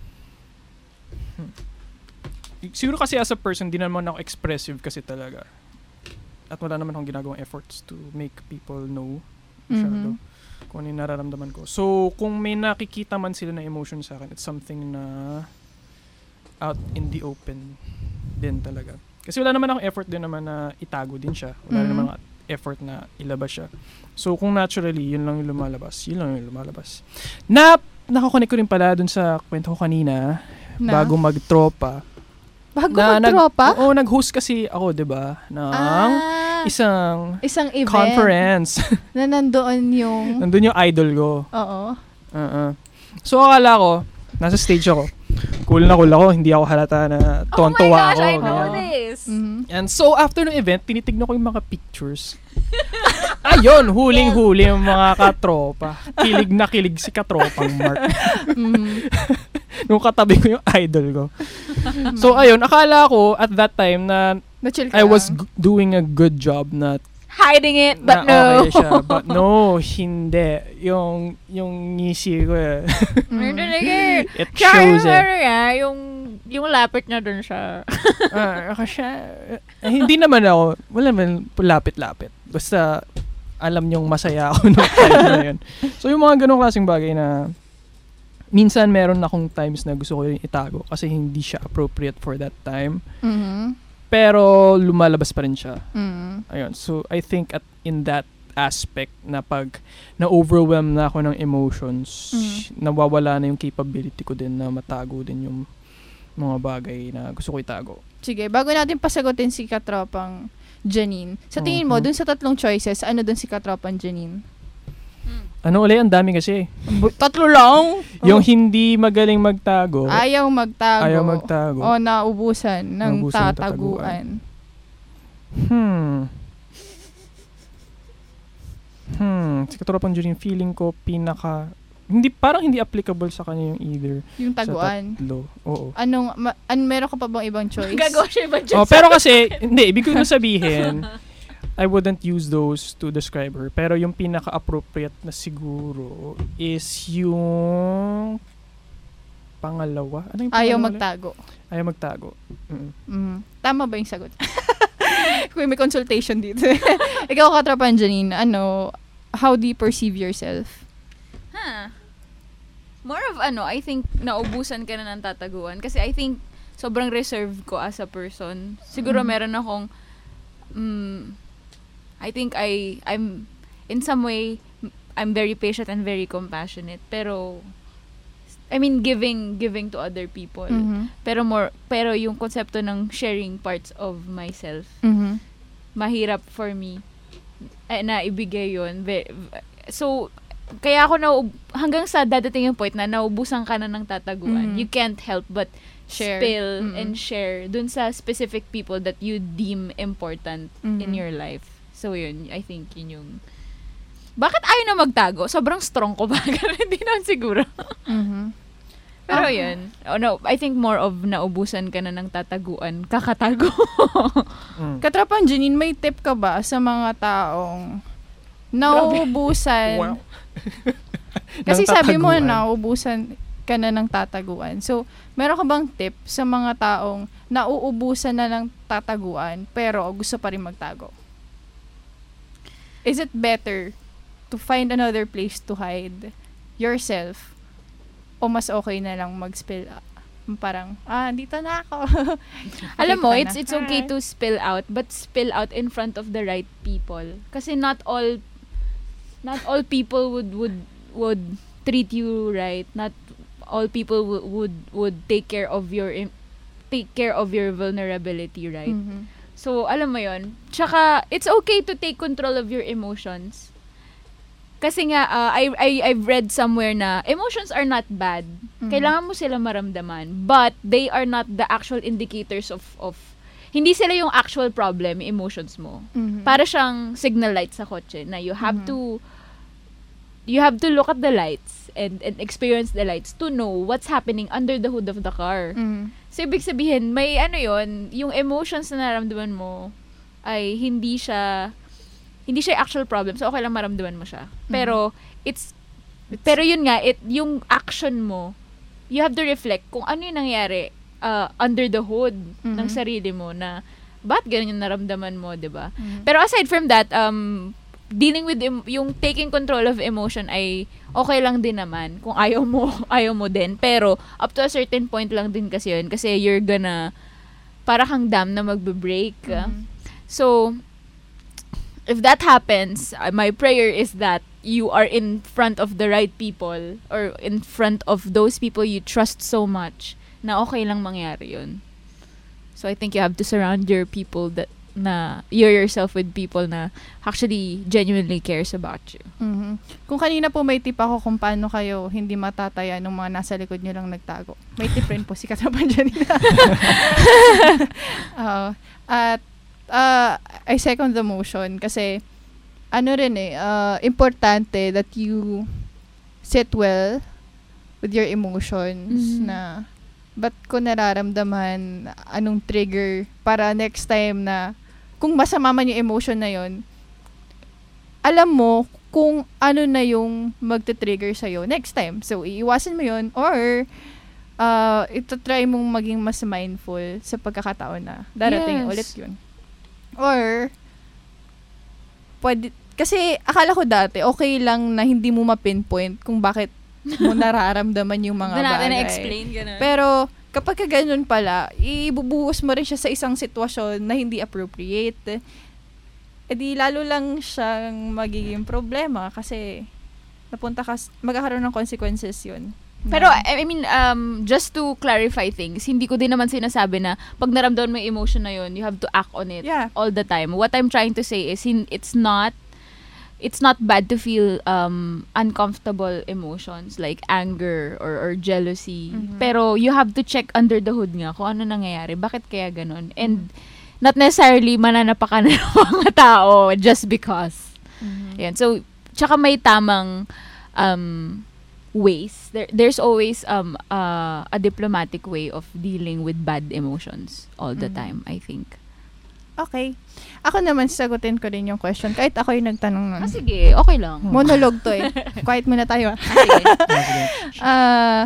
Siguro kasi as a person, di naman ako expressive kasi talaga. At wala naman akong ginagawang efforts to make people know masyado Mhm. kung ano yung nararamdaman ko. So, kung may nakikita man sila na emotion sa akin, it's something na out in the open din talaga. Kasi wala naman akong effort din naman na itago din siya. Wala Mhm. naman akong effort na ilabas siya. So, kung naturally, yun lang yung lumalabas, yun lang yung lumalabas. Na, nakakonek ko rin pala dun sa kwento ko kanina, Na? bago magtropa. Bago na magtropa? Nag, oo, nag-host kasi ako, di ba, ng Ah, isang isang event conference. na nandoon yung... Nandun yung idol ko. Oo. Uh-uh. So, akala ko, nasa stage ako. Cool na cool ako, hindi ako halata na tontuwa Oh my gosh, ako. I know ganyan. this. Mhm. And so, after ng event, tinitignan ko yung mga pictures. Ayun, huling-huli yung mga katropa. Kilig na kilig si Katropang Mark. Mhm. Nung katabi ko yung idol ko. So, ayun, akala ko at that time na Na-chill ka I was lang. g- doing a good job na Hiding it, but na no. okay siya. But no, hindi. Yung, yung ngisi ko eh. It shows Kaya, it. ano yan, yung, yung lapit niya dun siya. Ah, kasi, eh, hindi naman ako, wala naman lapit-lapit. Basta, alam niyong masaya ako nung time na yun. So, yung mga ganong klaseng bagay na, minsan meron akong times na gusto ko yung itago kasi hindi siya appropriate for that time. Mhm. Pero, lumalabas pa rin siya. Mhm. Ayun. So, I think at in that aspect na pag na-overwhelm na ako ng emotions, Mhm. nawawala na yung capability ko din na matago din yung mga bagay na gusto ko itago. Sige, bago natin pasagutin si Katropang Janine, sa tingin mo, Mhm. dun sa tatlong choices, ano dun si Katropang Janine? Ano ulit? Ang dami kasi. Tatlo lang? Yung hindi magaling magtago. Ayaw magtago. Ayaw magtago. O naubusan ng Naubusan ng tataguan. Hmm. Hmm. Si Katropang Janine, feeling ko pinaka... Hindi, parang hindi applicable sa kanya yung either. Yung taguan. Sa tatlo. Oo. Anong, ma- an, meron ka pa bang ibang choice? Gagawa siya ibang Oh, pero kasi, hindi, ibig ko na sabihin, I wouldn't use those to describe her. Pero yung pinaka-appropriate na siguro is yung pangalawa. Ano yung Ayaw pangalawa? magtago. Ayaw magtago. Mm. Mhm. Tama ba yung sagot? Kung may consultation dito. Ikaw, Katropang Janine, ano, how do you perceive yourself? Huh. More of ano, I think naubusan ka na ng tataguan. Kasi I think sobrang reserved ko as a person. Siguro Mhm. meron akong, mm, I think I, I'm, in some way, I'm very patient and very compassionate. Pero, I mean, giving giving to other people. Mhm. Pero more, pero yung konsepto ng sharing parts of myself, Mhm. mahirap for me eh, na ibigay yun. Ve- So, kaya ako na, hanggang sa dadating yung point na naubusan ka na ng tataguan, Mhm. you can't help but Share. spill Mm-mm. and share dun sa specific people that you deem important in Mhm. your life. So, yun, I think yun yung bakit ayaw na magtago? Sobrang strong ko ba? Hindi naman siguro. Mhm. Pero Ah. yun. Oh, no, I think more of naubusan ka na ng tataguan. Kakatago. Katrapan Janine, may tip ka ba sa mga taong nauubusan? Wow. Kasi Ng sabi mo tataguan. nauubusan ka na ng tataguan. So, meron ka bang tip sa mga taong nauubusan na ng tataguan pero gusto pa rin magtago? Is it better to find another place to hide yourself o mas okay na lang mag-spill out? Parang, ah, dito na ako. Alam mo, Okay ka it's na. it's okay Hi. to spill out, but spill out in front of the right people. Kasi not all not all people would would would treat you right. Not all people would would, would take care of your im- take care of your vulnerability, right? Mhm. So, alam mo yon. Tsaka, it's okay to take control of your emotions. Kasi nga, uh, I, I, I've read somewhere na emotions are not bad. Mhm. Kailangan mo sila maramdaman. But, they are not the actual indicators of, of hindi sila yung actual problem, yung emotions mo. Mhm. Para siyang signal light sa kotse na you have Mhm. to you have to look at the lights and, and experience the lights to know what's happening under the hood of the car. Mhm. So, ibig sabihin, may ano yon, yung emotions na naramdaman mo ay hindi siya, hindi siya actual problem. So, okay lang maramdaman mo siya. Pero, it's, pero yun nga, it, yung action mo, you have to reflect kung ano yung nangyari uh, under the hood Mhm. ng sarili mo na, ba't ganun yung naramdaman mo, di ba? Mhm. Pero aside from that, um, dealing with em- yung taking control of emotion ay okay lang din naman kung ayaw mo ayaw mo din, pero up to a certain point lang din kasi yun, kasi you're gonna para kang dam na magbe-break. Mhm. So if that happens, uh, my prayer is that you are in front of the right people or in front of those people you trust so much na okay lang mangyari yun. So I think you have to surround your people that na you're yourself with people na actually genuinely cares about you. Mhm. Kung kanina po may tip ako kung paano kayo hindi matataya nung mga nasa likod nyo lang nagtago. May tip rin po si Katrapan Janine. uh, at uh, I second the motion kasi ano rin eh, uh, importante that you sit well with your emotions Mhm. na ba't ko nararamdaman, anong trigger para next time na kung masama man yung emotion na yon, alam mo kung ano na yung magte-trigger sa'yo next time. So, iiwasan mo yon or uh, ito try mong maging mas mindful sa pagkakataon na darating Yes. ulit yun. Or, pwede, kasi akala ko dati, okay lang na hindi mo ma-pinpoint kung bakit mo nararamdaman yung mga Doon natin bagay. na-explain, ganun. Pero, kapag ka ganun pala, ibubuhos mo rin siya sa isang sitwasyon na hindi appropriate. E di, lalo lang siyang magiging problema kasi napunta ka, magkakaroon ng consequences yun. Pero, I I mean, um, just to clarify things, hindi ko din naman sinasabi na pag naramdaman mo yung emotion na yun, you have to act on it Yeah. all the time. What I'm trying to say is, hin- it's not it's not bad to feel um, uncomfortable emotions like anger or, or jealousy. Mhm. Pero you have to check under the hood nga kung ano nangyayari. Bakit kaya ganun? And not necessarily mananapakan ng mga tao just because. Mhm. Yan. So, tsaka may tamang um, ways. There, there's always um, uh, a diplomatic way of dealing with bad emotions all the Mhm. time, I think. Okay. Ako naman, sagutin ko rin yung question. Kahit ako yung nagtanong nun. Ah, sige. Okay lang. Monologue to eh. Quiet muna tayo. ah. Ah,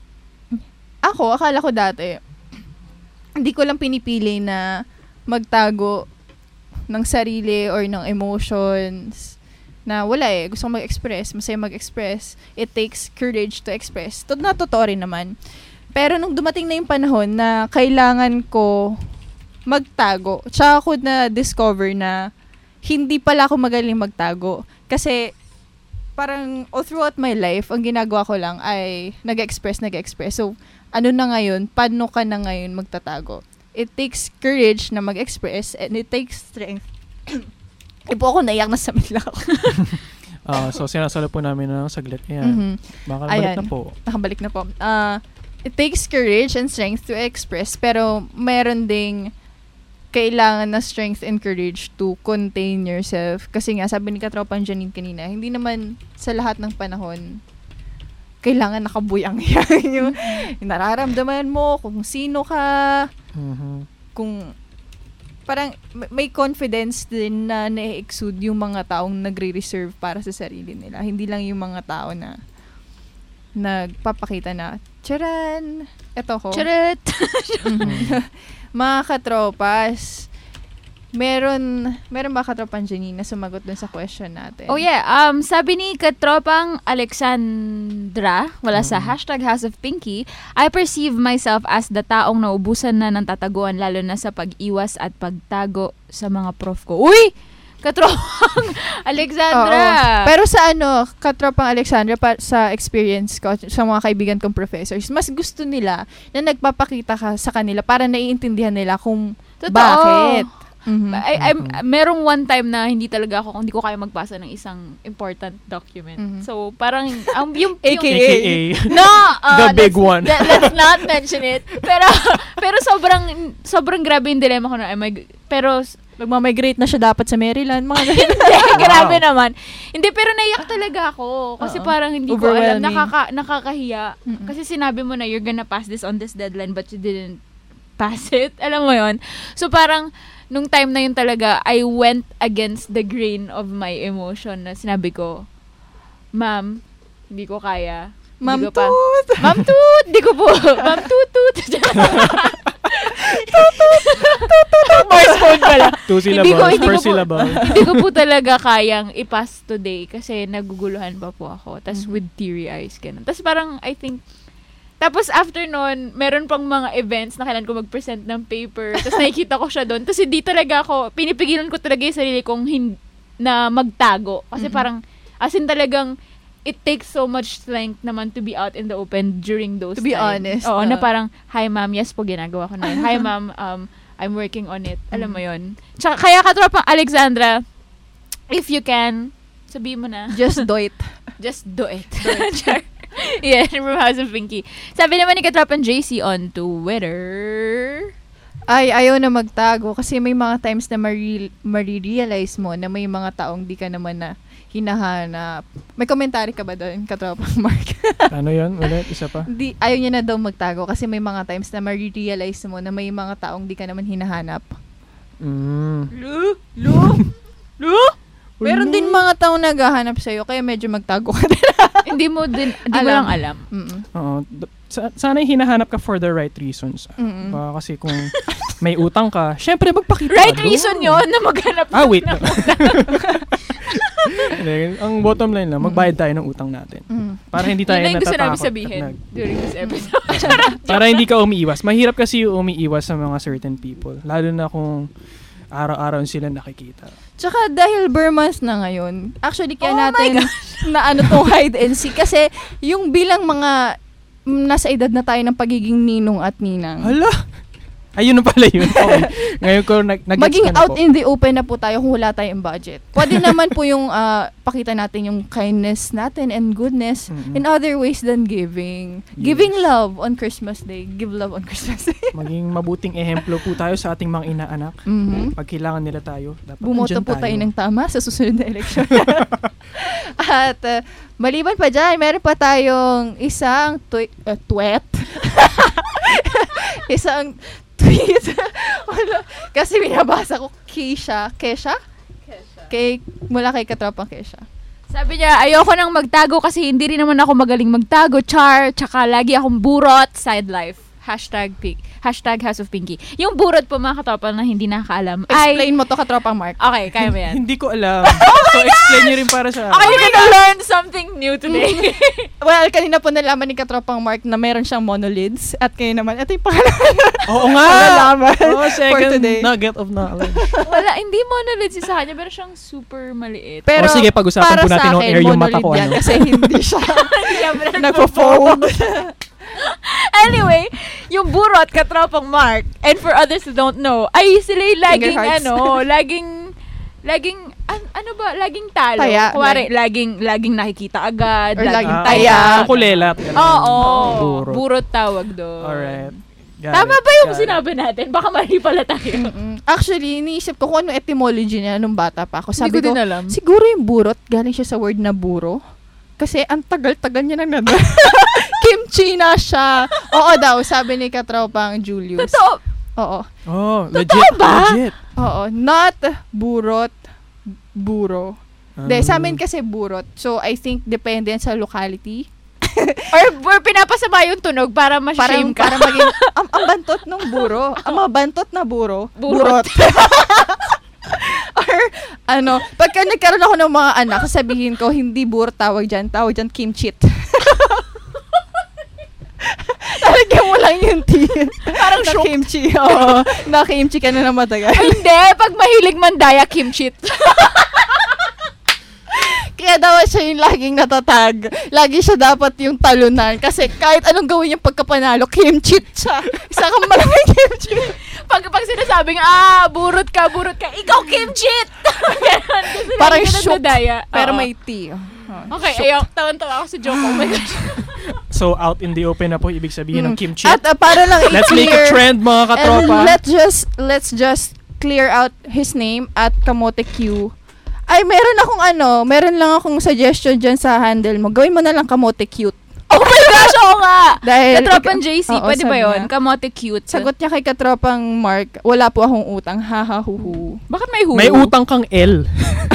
ako, akala ko dati, hindi ko lang pinipili na magtago ng sarili or ng emotions na wala eh. Gusto ko mag-express. Masaya mag-express. It takes courage to express. To, na totoo rin naman. Pero nung dumating na yung panahon na kailangan ko magtago, tsaka ako na-discover na hindi pala ako magaling magtago. Kasi parang all throughout my life, ang ginagawa ko lang ay nag-express, nag-express. So, ano na ngayon, paano ka na ngayon magtatago? It takes courage na mag-express and it takes strength. Ipo ako naiyak na sa lang ako. uh, so, sinasalo po namin na saglit. Ayan. Mm-hmm. Makabalik na po. Nakabalik na po. Uh, it takes courage and strength to express, pero meron ding kailangan na strength and courage to contain yourself. Kasi nga, sabi ni Katropang Janine kanina, hindi naman sa lahat ng panahon kailangan nakabuyang yan. Yung nararamdaman mo, kung sino ka, mm-hmm. kung parang may confidence din na na-exude yung mga taong nagre-reserve para sa sarili nila. Hindi lang yung mga tao na nagpapakita na, charan, eto ko. Charat! Mga katropas, meron, meron ba Katropang Janine na sumagot dun sa question natin? Oh yeah, um, sabi ni Katropang Alexandra, wala mm. sa hashtag House of Pinky, I perceive myself as the taong naubusan na ng tataguan, lalo na sa pag-iwas at pagtago sa mga prof ko. Uy! Katropang Alexandra! Oo. Pero sa ano, Katropang Alexandra, pa, sa experience ko, sa mga kaibigan kong professors, mas gusto nila na nagpapakita ka sa kanila para naiintindihan nila kung Totoo. bakit. Mm-hmm. I, I'm, merong one time na hindi talaga ako, hindi ko kaya magbasa ng isang important document. Mm-hmm. So, parang, um, yung, A K A A K A No! Uh, the big one. That, let's not mention it. Pero, pero sobrang, sobrang grabe yung dilemma ko na, am I, pero, magmamigrate na siya dapat sa Maryland. Mga hindi, grabe naman. Hindi, pero naiyak talaga ako. Kasi Uh-oh. parang hindi ko alam, nakaka, nakakahiya. Mm-mm. Kasi sinabi mo na, you're gonna pass this on this deadline, but you didn't pass it. Alam mo yon. So, parang, nung time na yun talaga, I went against the grain of my emotion na sinabi ko, Ma'am, hindi ko kaya. Ma'am Toot! Pa. Ma'am Toot! Di ko po. Ma'am Toot Toot! Morse code pala. Two syllables, per syllable. Hindi ko po talaga kayang i-pass today kasi naguguluhan pa po ako. Tapos mm-hmm. with teary eyes, ganun. Tapos parang, I think, tapos after nun, meron pang mga events na kailangan ko mag-present ng paper. Tapos nakikita ko siya doon. Tapos hindi talaga ako, pinipigilan ko talaga yung sarili kong hin- na magtago. Kasi mm-hmm. parang, as in talagang, it takes so much strength naman to be out in the open during those to be times. honest. Oo, uh, na parang, hi ma'am, yes po, ginagawa ko na yun. Hi ma'am, um, I'm working on it. Alam mo yun. Tsaka, kaya Katropang Alexandra, if you can, sabihin mo na. Just do it. Just do it. Do it. Yeah, from House of Pinky. Sabi naman ni Katropang J C on Twitter, ay, ayaw na magtago kasi may mga times na mari- marirealize mo na may mga taong di ka naman na hinahanap. May komentary ka ba doon, Katropang Mark? Ano yun? Ulit? Isa pa? Di, ayaw niya na daw magtago kasi may mga times na marirealize mo na may mga taong di ka naman hinahanap. Mm. Lu? Lu? Lu? Meron din mga taong naghahanap sa'yo kaya medyo magtago ka din. Hindi mo din, hindi mo lang alam. Oo. Sa- sana hinahanap ka for the right reasons. Mm-mm. Uh, kasi kung may utang ka, syempre magpakita right ka reason yun na maghanap ah, wait. Ang bottom line lang, magbayad tayo ng utang natin. Mm. Para hindi tayo natatakot. Yun na yung gusto namin sabihin nag- during this episode. Para hindi ka umiiwas. Mahirap kasi yung umiiwas sa mga certain people. Lalo na kung araw-araw sila nakikita. Tsaka dahil bare months na ngayon, actually kaya oh natin na ano tong hide and seek kasi yung bilang mga nasa edad na tayo ng pagiging ninong at ninang. Hala! Ayun na pala yun. Okay. Ngayon ko nag nag maging out po. In the open na po tayo kung wala tayong budget. Pwede naman po yung uh, pakita natin yung kindness natin and goodness mm-hmm. in other ways than giving. Yes. Giving love on Christmas Day. Give love on Christmas Day. Maging mabuting ehemplo po tayo sa ating mga inaanak. Mm-hmm. Pag kailangan nila tayo, dapat bumoto po tayo. tayo ng tama sa susunod na eleksyon. At uh, maliban pa dyan, meron pa tayong isang twi- uh, tweet. isang tweet. Kasi binabasa ko Keisha. Kesha? Kesha. Kay, mula kay Katropang Kesha. Sabi niya, ayoko nang magtago kasi hindi rin naman ako magaling magtago, char. Tsaka lagi akong burot, side life. Hashtag, pink, hashtag House of Pinky. Yung burot po mga katropa na hindi nakakaalam. Explain mo to katropang Mark. Okay, kaya mo yan. Hindi ko alam. So, explain nyo rin para sa Okay, you're gonna learn something new today. Well, kanina po nalaman ni katropang Mark na meron siyang monolids. At kayo naman, ito yung pangalan. Oo nga! Nalaman Oh, for second today. nugget of knowledge. Wala, hindi monolids sa kanya, pero siyang super maliit. Pero o sige, pag-usapan para po natin sa on akin, air yung mata monolid ko. yan Ano? Kasi hindi siya Yeah, nagpo-fold. Anyway, yung burot, katropang Mark, and for others who don't know, ay sila yung laging, Finger hearts. ano, laging, laging, an, ano ba, laging talo. Taya, Kuwari, like- laging, laging nakikita agad, Or laging laging taya. Ah, kulelat. Oo, Burot. burot tawag doon. Alright. Got Tama it, ba yung got it. sinabi natin? Baka mali pala tayo. Actually, iniisip ko kung ano etymology niya nung bata pa ako. Sabi Hindi ko ko, din alam. siguro yung burot, galing siya sa word na buro. Kasi ang tagal-tagal niya nang nanda. Kimchi na siya. Oo daw, sabi ni katropang Julius. Totoo. Oo. Oh, legit. Totoo ba? Legit. Oo. Not burot, buro. De, Ah. sa amin kasi burot. So, I think depende yan sa locality. Or, or pinapasama yung tunog para Para, ma-shame ka. para maging, ang, ang bantot ng buro. Ang mga bantot na buro. Burot. Burot. Or, ano, pagka nagkaroon ako ng mga anak, sabihin ko, hindi burot tawag dyan. Tawag dyan kimchit. Talagyan mo lang yung tea. Parang na shock. kimchi. Oo. Na kimchi ka na na matagal. Ay, hindi. Pag mahilig mandaya, kimchit. Kaya daw siya yung laging natatag. Lagi siya dapat yung talunan. Kasi kahit anong gawin yung pagkapanalo, kimchit siya. Isa kang maraming kimchit. Pag, pag sinasabing, ah, burot ka, burot ka, ikaw kimchit! Ganon. Kasi Parang lagi ka shook. nagdadaya. Pero Oo. may tea. Okay, ayaw, tawan-tawa ako sa joke. Oh my gosh. So, out in the open na po ibig sabihin ng kimchi. At uh, para lang Let's make a i-clear, trend, mga katropa. and let's just, let's just clear out his name at Kamote Q. Ay, meron akong ano, meron lang akong suggestion dyan sa handle mo. Gawin mo na lang Kamote Cute. Oh my gosh, oo nga! Dahil, Katropang J C, Oo, pwede ba sabi yun? niya. Kamote cute. Sagot niya kay Katropang Mark, wala po akong utang. Ha ha hu hu. Bakit may hulo? May utang kang L.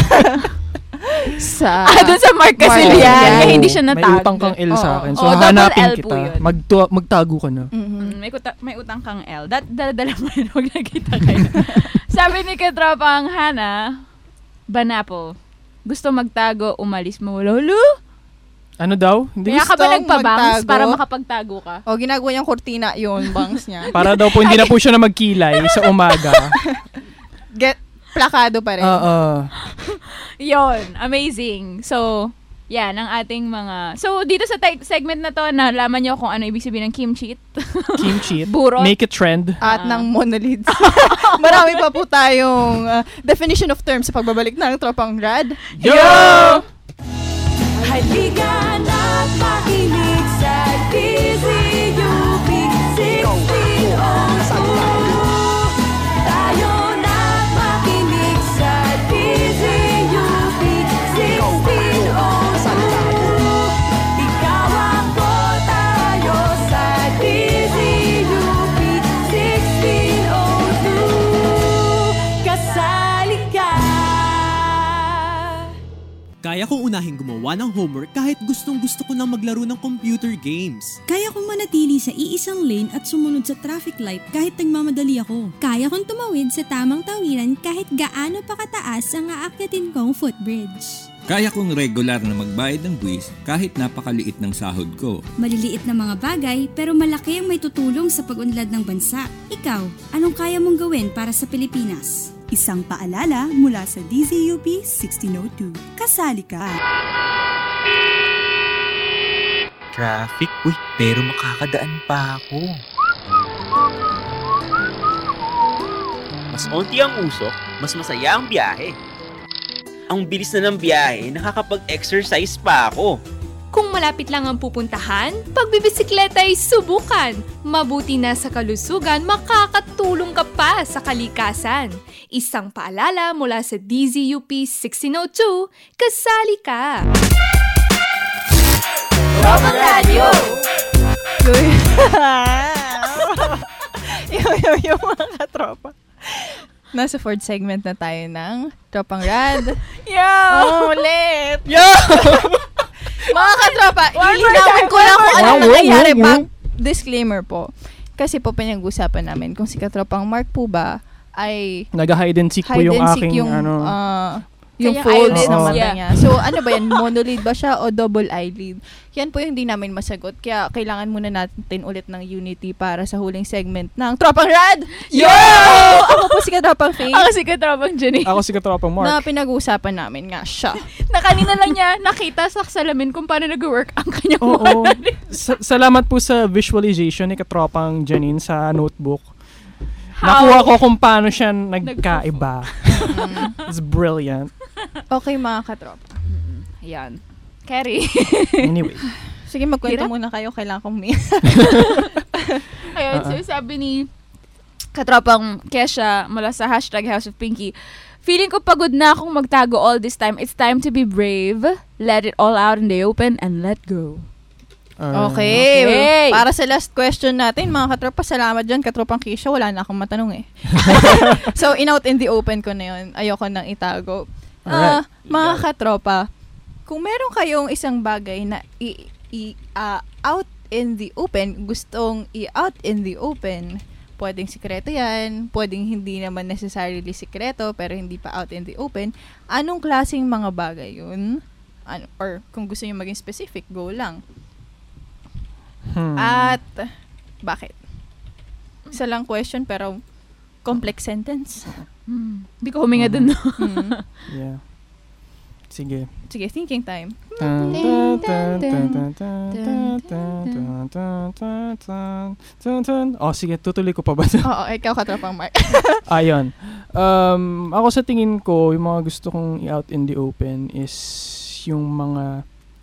Sa Ah, dun sa Mark kasi Mark. yan. Yeah. Kaya hindi siya May natag. utang kang L sa Oo. akin. So, Oo, double hanapin L po kita. yun. Magtu- magtago ka na. Mm, may, kuta- may utang kang L. Dat dala-dala mo yun. Huwag nakita kayo. Sabi ni Katropang Hana, Banapple, gusto magtago, umalis mo. Lolo? Ano daw? Hindi. Kaya ka ba Gustong nagpabangs magtago? para makapagtago ka? O, ginagawa niyang kurtina yun, bangs niya. Para daw po hindi na po siya na magkilay sa umaga. Get plakado pa rin. Oo. Yon, amazing. So, yan ang ating mga... So, dito sa te- segment na to, nalaman niyo kung ano ibig sabihin ng kimchi. Kimchi. Burot. Make it trend. At ng monolids. Marami pa po tayong uh, definition of terms sa pagbabalik ng Tropang Rad. Yo! Halika na't makinig sa D Z U P sixteen oh two. Tayo na't makinig sa D Z U P sixteen oh two. Ikaw ako, tayo sa D Z U P sixteen oh two. Kasali ka. Kaya kong unahing gumawa ng homework kahit gustong gusto ko nang maglaro ng computer games. Kaya kong manatili sa iisang lane at sumunod sa traffic light kahit nagmamadali ako. Kaya kong tumawid sa tamang tawiran kahit gaano pa kataas ang aakyatin kong footbridge. Kaya kong regular na magbayad ng buwis kahit napakaliit ng sahod ko. Maliliit na mga bagay pero malaki ang may tutulong sa pag-unlad ng bansa. Ikaw, anong kaya mong gawin para sa Pilipinas? Isang paalala mula sa D Z U P sixteen oh two. Kasali ka! Traffic? Uy, pero makakadaan pa ako. Mas onti ang usok, mas masaya ang biyahe. Ang bilis na ng biyahe, nakakapag-exercise pa ako. Kung malapit lang ang pupuntahan, pagbibisikleta ay subukan. Mabuti na sa kalusugan, makakatulong ka pa sa kalikasan. Isang paalala mula sa D Z U P sixteen oh two, kasali ka! Tropang Radio! yung, yung, yung mga katropa. Nasa fourth segment na tayo ng Tropang Rad. Yo! Oh, ulit! Yo! Mga katropa, One more ilinawin time, ko lang one kung more ano time. nangyayari. Wow, wow, wow. Back disclaimer po. Kasi po pinag-usapan namin kung si Katropang Mark po ba ay nag-hide and seek po hide yung and seek aking yung, ano. ah, yung Kaya folds eyelids, ng mata yeah. niya. So, ano ba yan? Monolid ba siya o double eyelid? Yan po yung hindi namin masagot. Kaya kailangan muna natin ulit ng Unity para sa huling segment ng Tropang Rad! Yo! Ako po si Katropang Faith. Ako si Katropang Jenny. Ako si Katropang Mark. Na pinag-uusapan namin nga siya. Na kanina lang niya nakita sa salamin kung paano nag-work ang kanyang Oo. monolid. Sa- salamat po sa visualization ni Katropang Janine sa notebook. How? Nakuha ko kung paano siya nagkaiba. It's brilliant. Okay, mga katropa. Yan. Carry. Anyway. Sige, magkwento Hirap? muna kayo. Kailangan kong may... Ayun, Uh-uh. so sabi ni Katropang Kesha mula sa hashtag House of Pinky, feeling ko pagod na akong magtago all this time. It's time to be brave. Let it all out in the open and let go. Okay. Okay. Para sa last question natin, mga katropa, salamat dyan. Katropang Keisha, wala na akong matanong eh. So, in-out in the open ko na yun. Ayoko nang itago. Ah, mga katropa, kung meron kayong isang bagay na i, i, ah, out in the open, gustong i-out in the open, pwedeng sikreto yan, pwedeng hindi naman necessarily sikreto, pero hindi pa out in the open, anong klaseng mga bagay yun? Ano, or kung gusto nyo maging specific, go lang. Hmm. At, bakit? Isa lang question, pero complex sentence. Hmm. Hindi ko huminga dun, no? Hmm. Yeah. Sige. Sige, thinking time. Tan, tan, tan, tan, tan, tan, tan, tan, tan, tan, tan, tan. Oh, sige, tutuloy ko pa ba? Oo, ikaw Katropang Mark. Ayun. Um, ako sa tingin ko, yung mga gusto kong i-out in the open is yung mga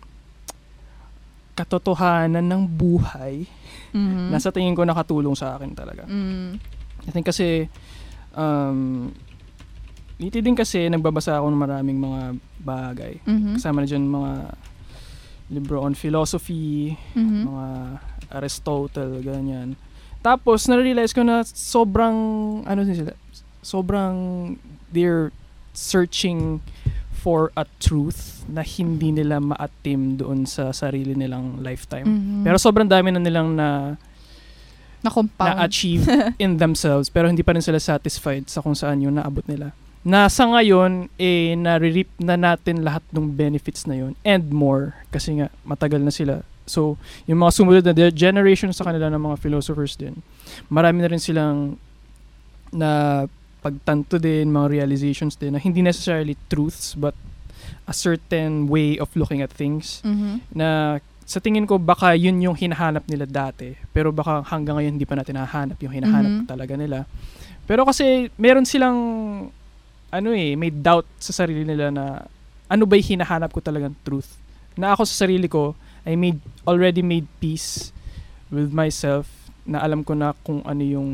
katotohanan ng buhay Mhm. na sa tingin ko nakatulong sa akin talaga. Mm. I think kasi um, dito din kasi nagbabasa ako ng maraming mga bagay. Mhm. Kasama na dyan mga libro on philosophy, Mhm. mga Aristotle, ganyan. Tapos, na-realize ko na sobrang, ano din sila, sobrang they're searching for a truth na hindi nila ma-attain doon sa sarili nilang lifetime. Mhm. Pero sobrang dami na nilang na Na-compound. na-achieve in themselves pero hindi pa rin sila satisfied sa kung saan yun naabot nila. Na sa ngayon, eh, nare-reap na natin lahat ng benefits na yun and more kasi nga matagal na sila. So, yung mga sumunod na generation sa kanila ng mga philosophers din, marami na rin silang na pagtanto din, mga realizations din na hindi necessarily truths but a certain way of looking at things Mhm. na sa tingin ko baka yun yung hinahanap nila dati pero baka hanggang ngayon hindi pa natin nahanap yung hinahanap Mhm. talaga nila. Pero kasi meron silang ano eh, may doubt sa sarili nila na ano ba yung hinahanap ko talagang truth. Na ako sa sarili ko, I made, already made peace with myself na alam ko na kung ano yung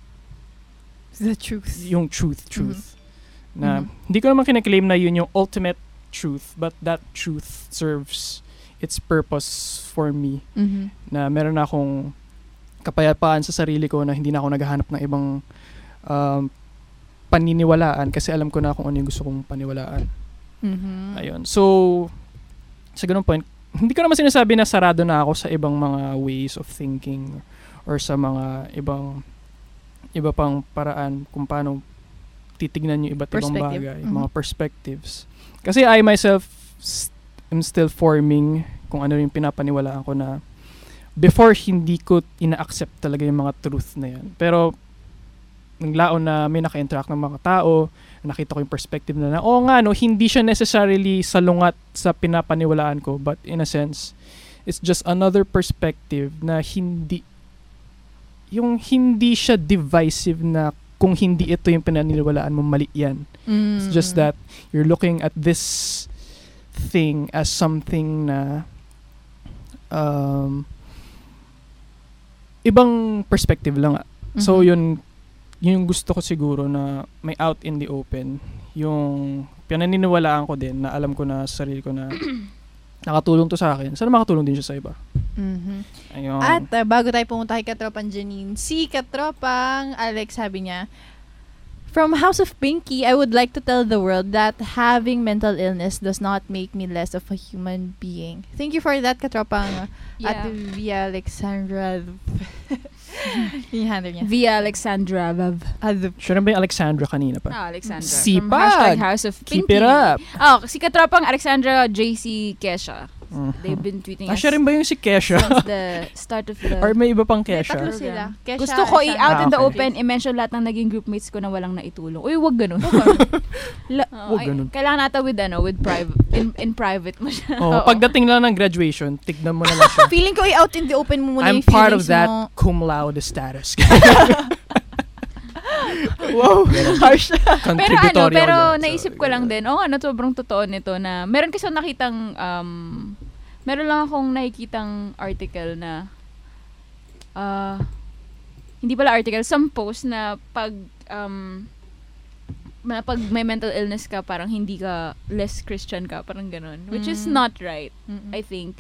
The truth. yung truth, truth. Mhm. Na Mhm. hindi ko naman kinaklaim na yun yung ultimate truth, but that truth serves its purpose for me. Mhm. Na meron na akong kapayapaan sa sarili ko na hindi na ako naghahanap ng ibang um, paniniwalaan kasi alam ko na kung ano yung gusto kong paniwalaan. Mhm. Ayun. So, sa ganung point, hindi ko naman sinasabi na sarado na ako sa ibang mga ways of thinking or sa mga ibang iba pang paraan kung paano titignan yung iba't ibang Perspective. bagay, Mhm. mga perspectives. Kasi I myself st- am still forming kung ano yung pinapaniwalaan ko na before hindi ko ina-accept talaga yung mga truth na yan. Pero naglaon na may naka-interact ng mga tao, nakita ko yung perspective na na, oo nga, no, hindi siya necessarily salungat sa pinapaniwalaan ko, but in a sense, it's just another perspective na hindi, yung hindi siya divisive na kung hindi ito yung pinaniniwalaan mo, mali yan. Mm. It's just that you're looking at this thing as something na um, ibang perspective lang. So, Mhm. yun, yung gusto ko siguro na may out in the open, yung pinaniniwalaan ko din na alam ko na sa sarili ko na nakatulong to sa akin. Sana makatulong din siya sa iba. Mhm. Ayun. At uh, bago tayo pumunta kay Katropang Janine, si Katropang Alex sabi niya, From House of Pinky, I would like to tell the world that having mental illness does not make me less of a human being. Thank you for that, katropang Yeah. at Via Alexandra. Yung handle niya. Via Alexandra. Siya na ba yung Alexandra kanina pa? Ah, Alexandra. From Sipag! hashtag House of Keep Pinky. it up! Oh, si katropang Alexandra, J C, Kesha. Mhm. They've been tweeting Ah, us siya rin ba yung si Kesha? since the start of the... Or may iba pang Kesha? Tatlo sila. Kesha, Gusto ko i-out Ah, in the okay. open, i-mention lahat ng naging groupmates ko na walang naitulong. Uy, wag ganun. La- Wag ay, ganun. Kailangan nata with, ano, with private, in, in private mo siya. Oh, Oo. pagdating lang ng graduation, tignan mo na lang siya. Feeling ko i-out in the open mo muna I'm yung part of feelings that mo. cum laude status. Wow, harsh. Pero ano, Contributory pero ako dyan. naisip ko lang din, oh ano, sobrang totoo nito na, meron kasi ako nakitang, um, meron lang akong nakikitang article na, uh, hindi pala article, some post na pag, um, na pag may mental illness ka, parang hindi ka, less Christian ka, parang ganun. Which is Mm. not right, Mm-mm. I think.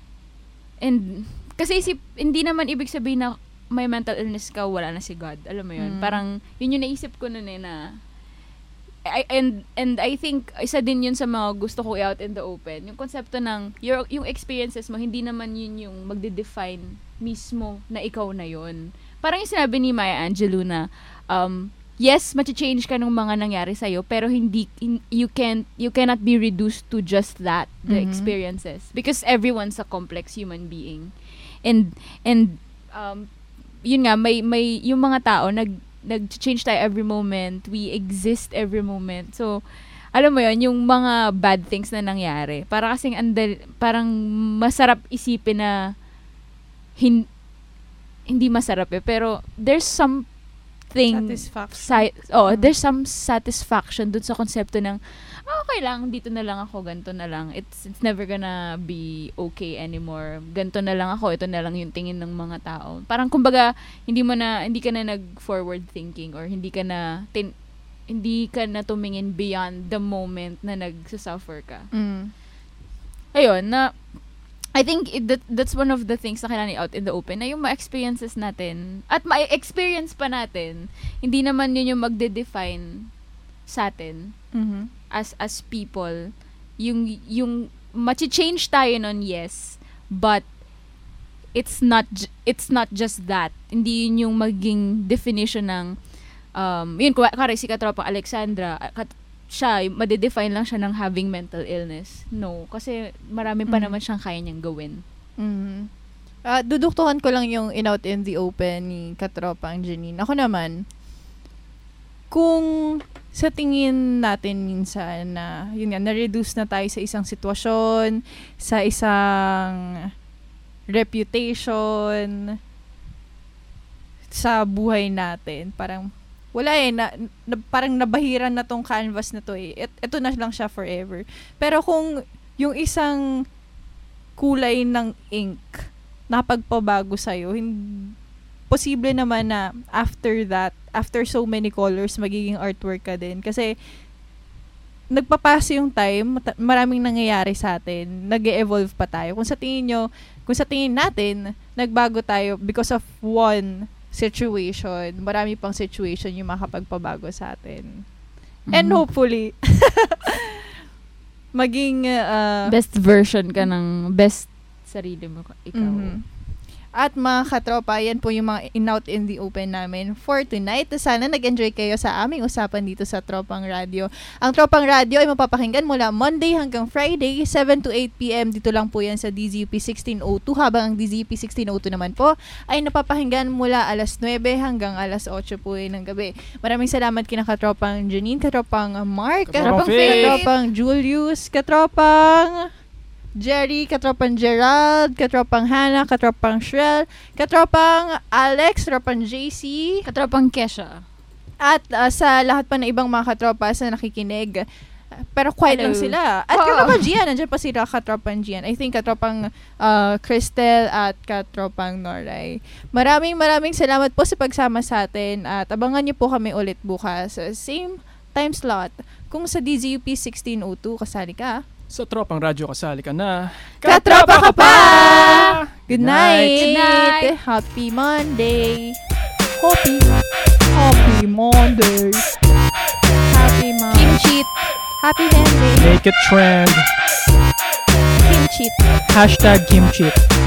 And, kasi isip, hindi naman ibig sabihin na may mental illness ka, wala na si God. Alam mo yun? Mm. Parang, yun yung naisip ko nun eh na, I, and, and I think, isa din yun sa mga gusto ko i-out in the open. Yung konsepto ng, your, yung experiences mo, hindi naman yun yung magde-define mismo na ikaw na yun. Parang yung sinabi ni Maya Angelou na, um, yes, machi-change ka ng mga nangyari sa'yo, pero hindi, in, you can't, you cannot be reduced to just that, the Mhm. experiences. Because everyone's a complex human being. And, and, um, yun nga, may, may, yung mga tao, nag, nag-change tayo every moment, we exist every moment. So, alam mo yun, yung mga bad things na nangyari, para kasing andal, parang masarap isipin na, hin, hindi masarap eh, pero there's some thing Satisfaction. si- oh, Mm. there's some satisfaction dun sa konsepto ng ah, okay lang, dito na lang ako, ganito na lang. It's it's never gonna be okay anymore. Ganito na lang ako, ito na lang yung tingin ng mga tao. Parang kumbaga, hindi mo na hindi ka na nag-forward thinking or hindi ka na tin, hindi ka na tumingin beyond the moment na nag-suffer ka. Mm. Ayun, na I think it, that, that's one of the things na kailangan i-out in the open, na yung ma-experiences natin, at ma-experience pa natin, hindi naman yun yung magde-define sa atin Mhm. as as people. Yung, yung machi-change tayo nun, yes, but it's not j- it's not just that. Hindi yun yung maging definition ng, um, yun, kaya si katropang Alexandra, kat, siya, madedefine lang siya ng having mental illness. No, kasi marami pa Mhm. naman siyang kaya niyang gawin. Mhm. Ah, duduktuhan ko lang yung in-out in the open ni katropang Janine. Ako naman, kung sa tingin natin minsan na, yun nga, na-reduce na tayo sa isang sitwasyon, sa isang reputation, sa buhay natin, parang, wala eh, na, na, parang nabahiran na tong canvas na to eh. Et, ito na lang siya forever. Pero kung yung isang kulay ng ink napagpabago sa'yo, hindi, posible naman na after that, after so many colors, magiging artwork ka din. Kasi, nagpapass yung time, mata- maraming nangyayari sa atin, nag-evolve pa tayo. Kung sa tingin nyo, kung sa tingin natin, nagbago tayo because of one situation, marami pang situation yung makapagpabago sa atin. And Mhm. hopefully, maging uh, Best version ka ng best sarili mo, ikaw. Mhm. At mga katropa, yan po yung mga in-out in the open namin for tonight. Sana nag-enjoy kayo sa aming usapan dito sa Tropang Radio. Ang Tropang Radio ay mapapakinggan mula Monday hanggang Friday, seven to eight p.m. Dito lang po yan sa D Z U P sixteen oh two. Habang ang D Z U P sixteen oh two naman po ay napapakinggan mula alas nuwebe hanggang alas otso po yun ng gabi. Maraming salamat kina katropang Janine, katropang Mark, Katropang katropang, Faith, katropang Julius, katropang Jerry, katropang Gerald, katropang Hannah, katropang Shrel, katropang Alex, katropang J C, katropang Kesha. At uh, sa lahat pa ng ibang mga katropa sa nakikinig. Pero quiet Hello. lang sila. At Oh. katropang Gian, nandiyan pa sila katropang Gian. I think katropang uh, Cristel at katropang Noray. Maraming maraming salamat po sa pagsama sa atin at abangan niyo po kami ulit bukas. Same time slot. Kung sa D Z U P sixteen oh two, kasali ka. Sa Tropang Radyo, kasali ka na. Katropa ka pa! Good night! night! Good night! Happy Monday! Happy, happy Monday! Happy Wednesday. Make it trend. Kimchi. Hashtag kimchi.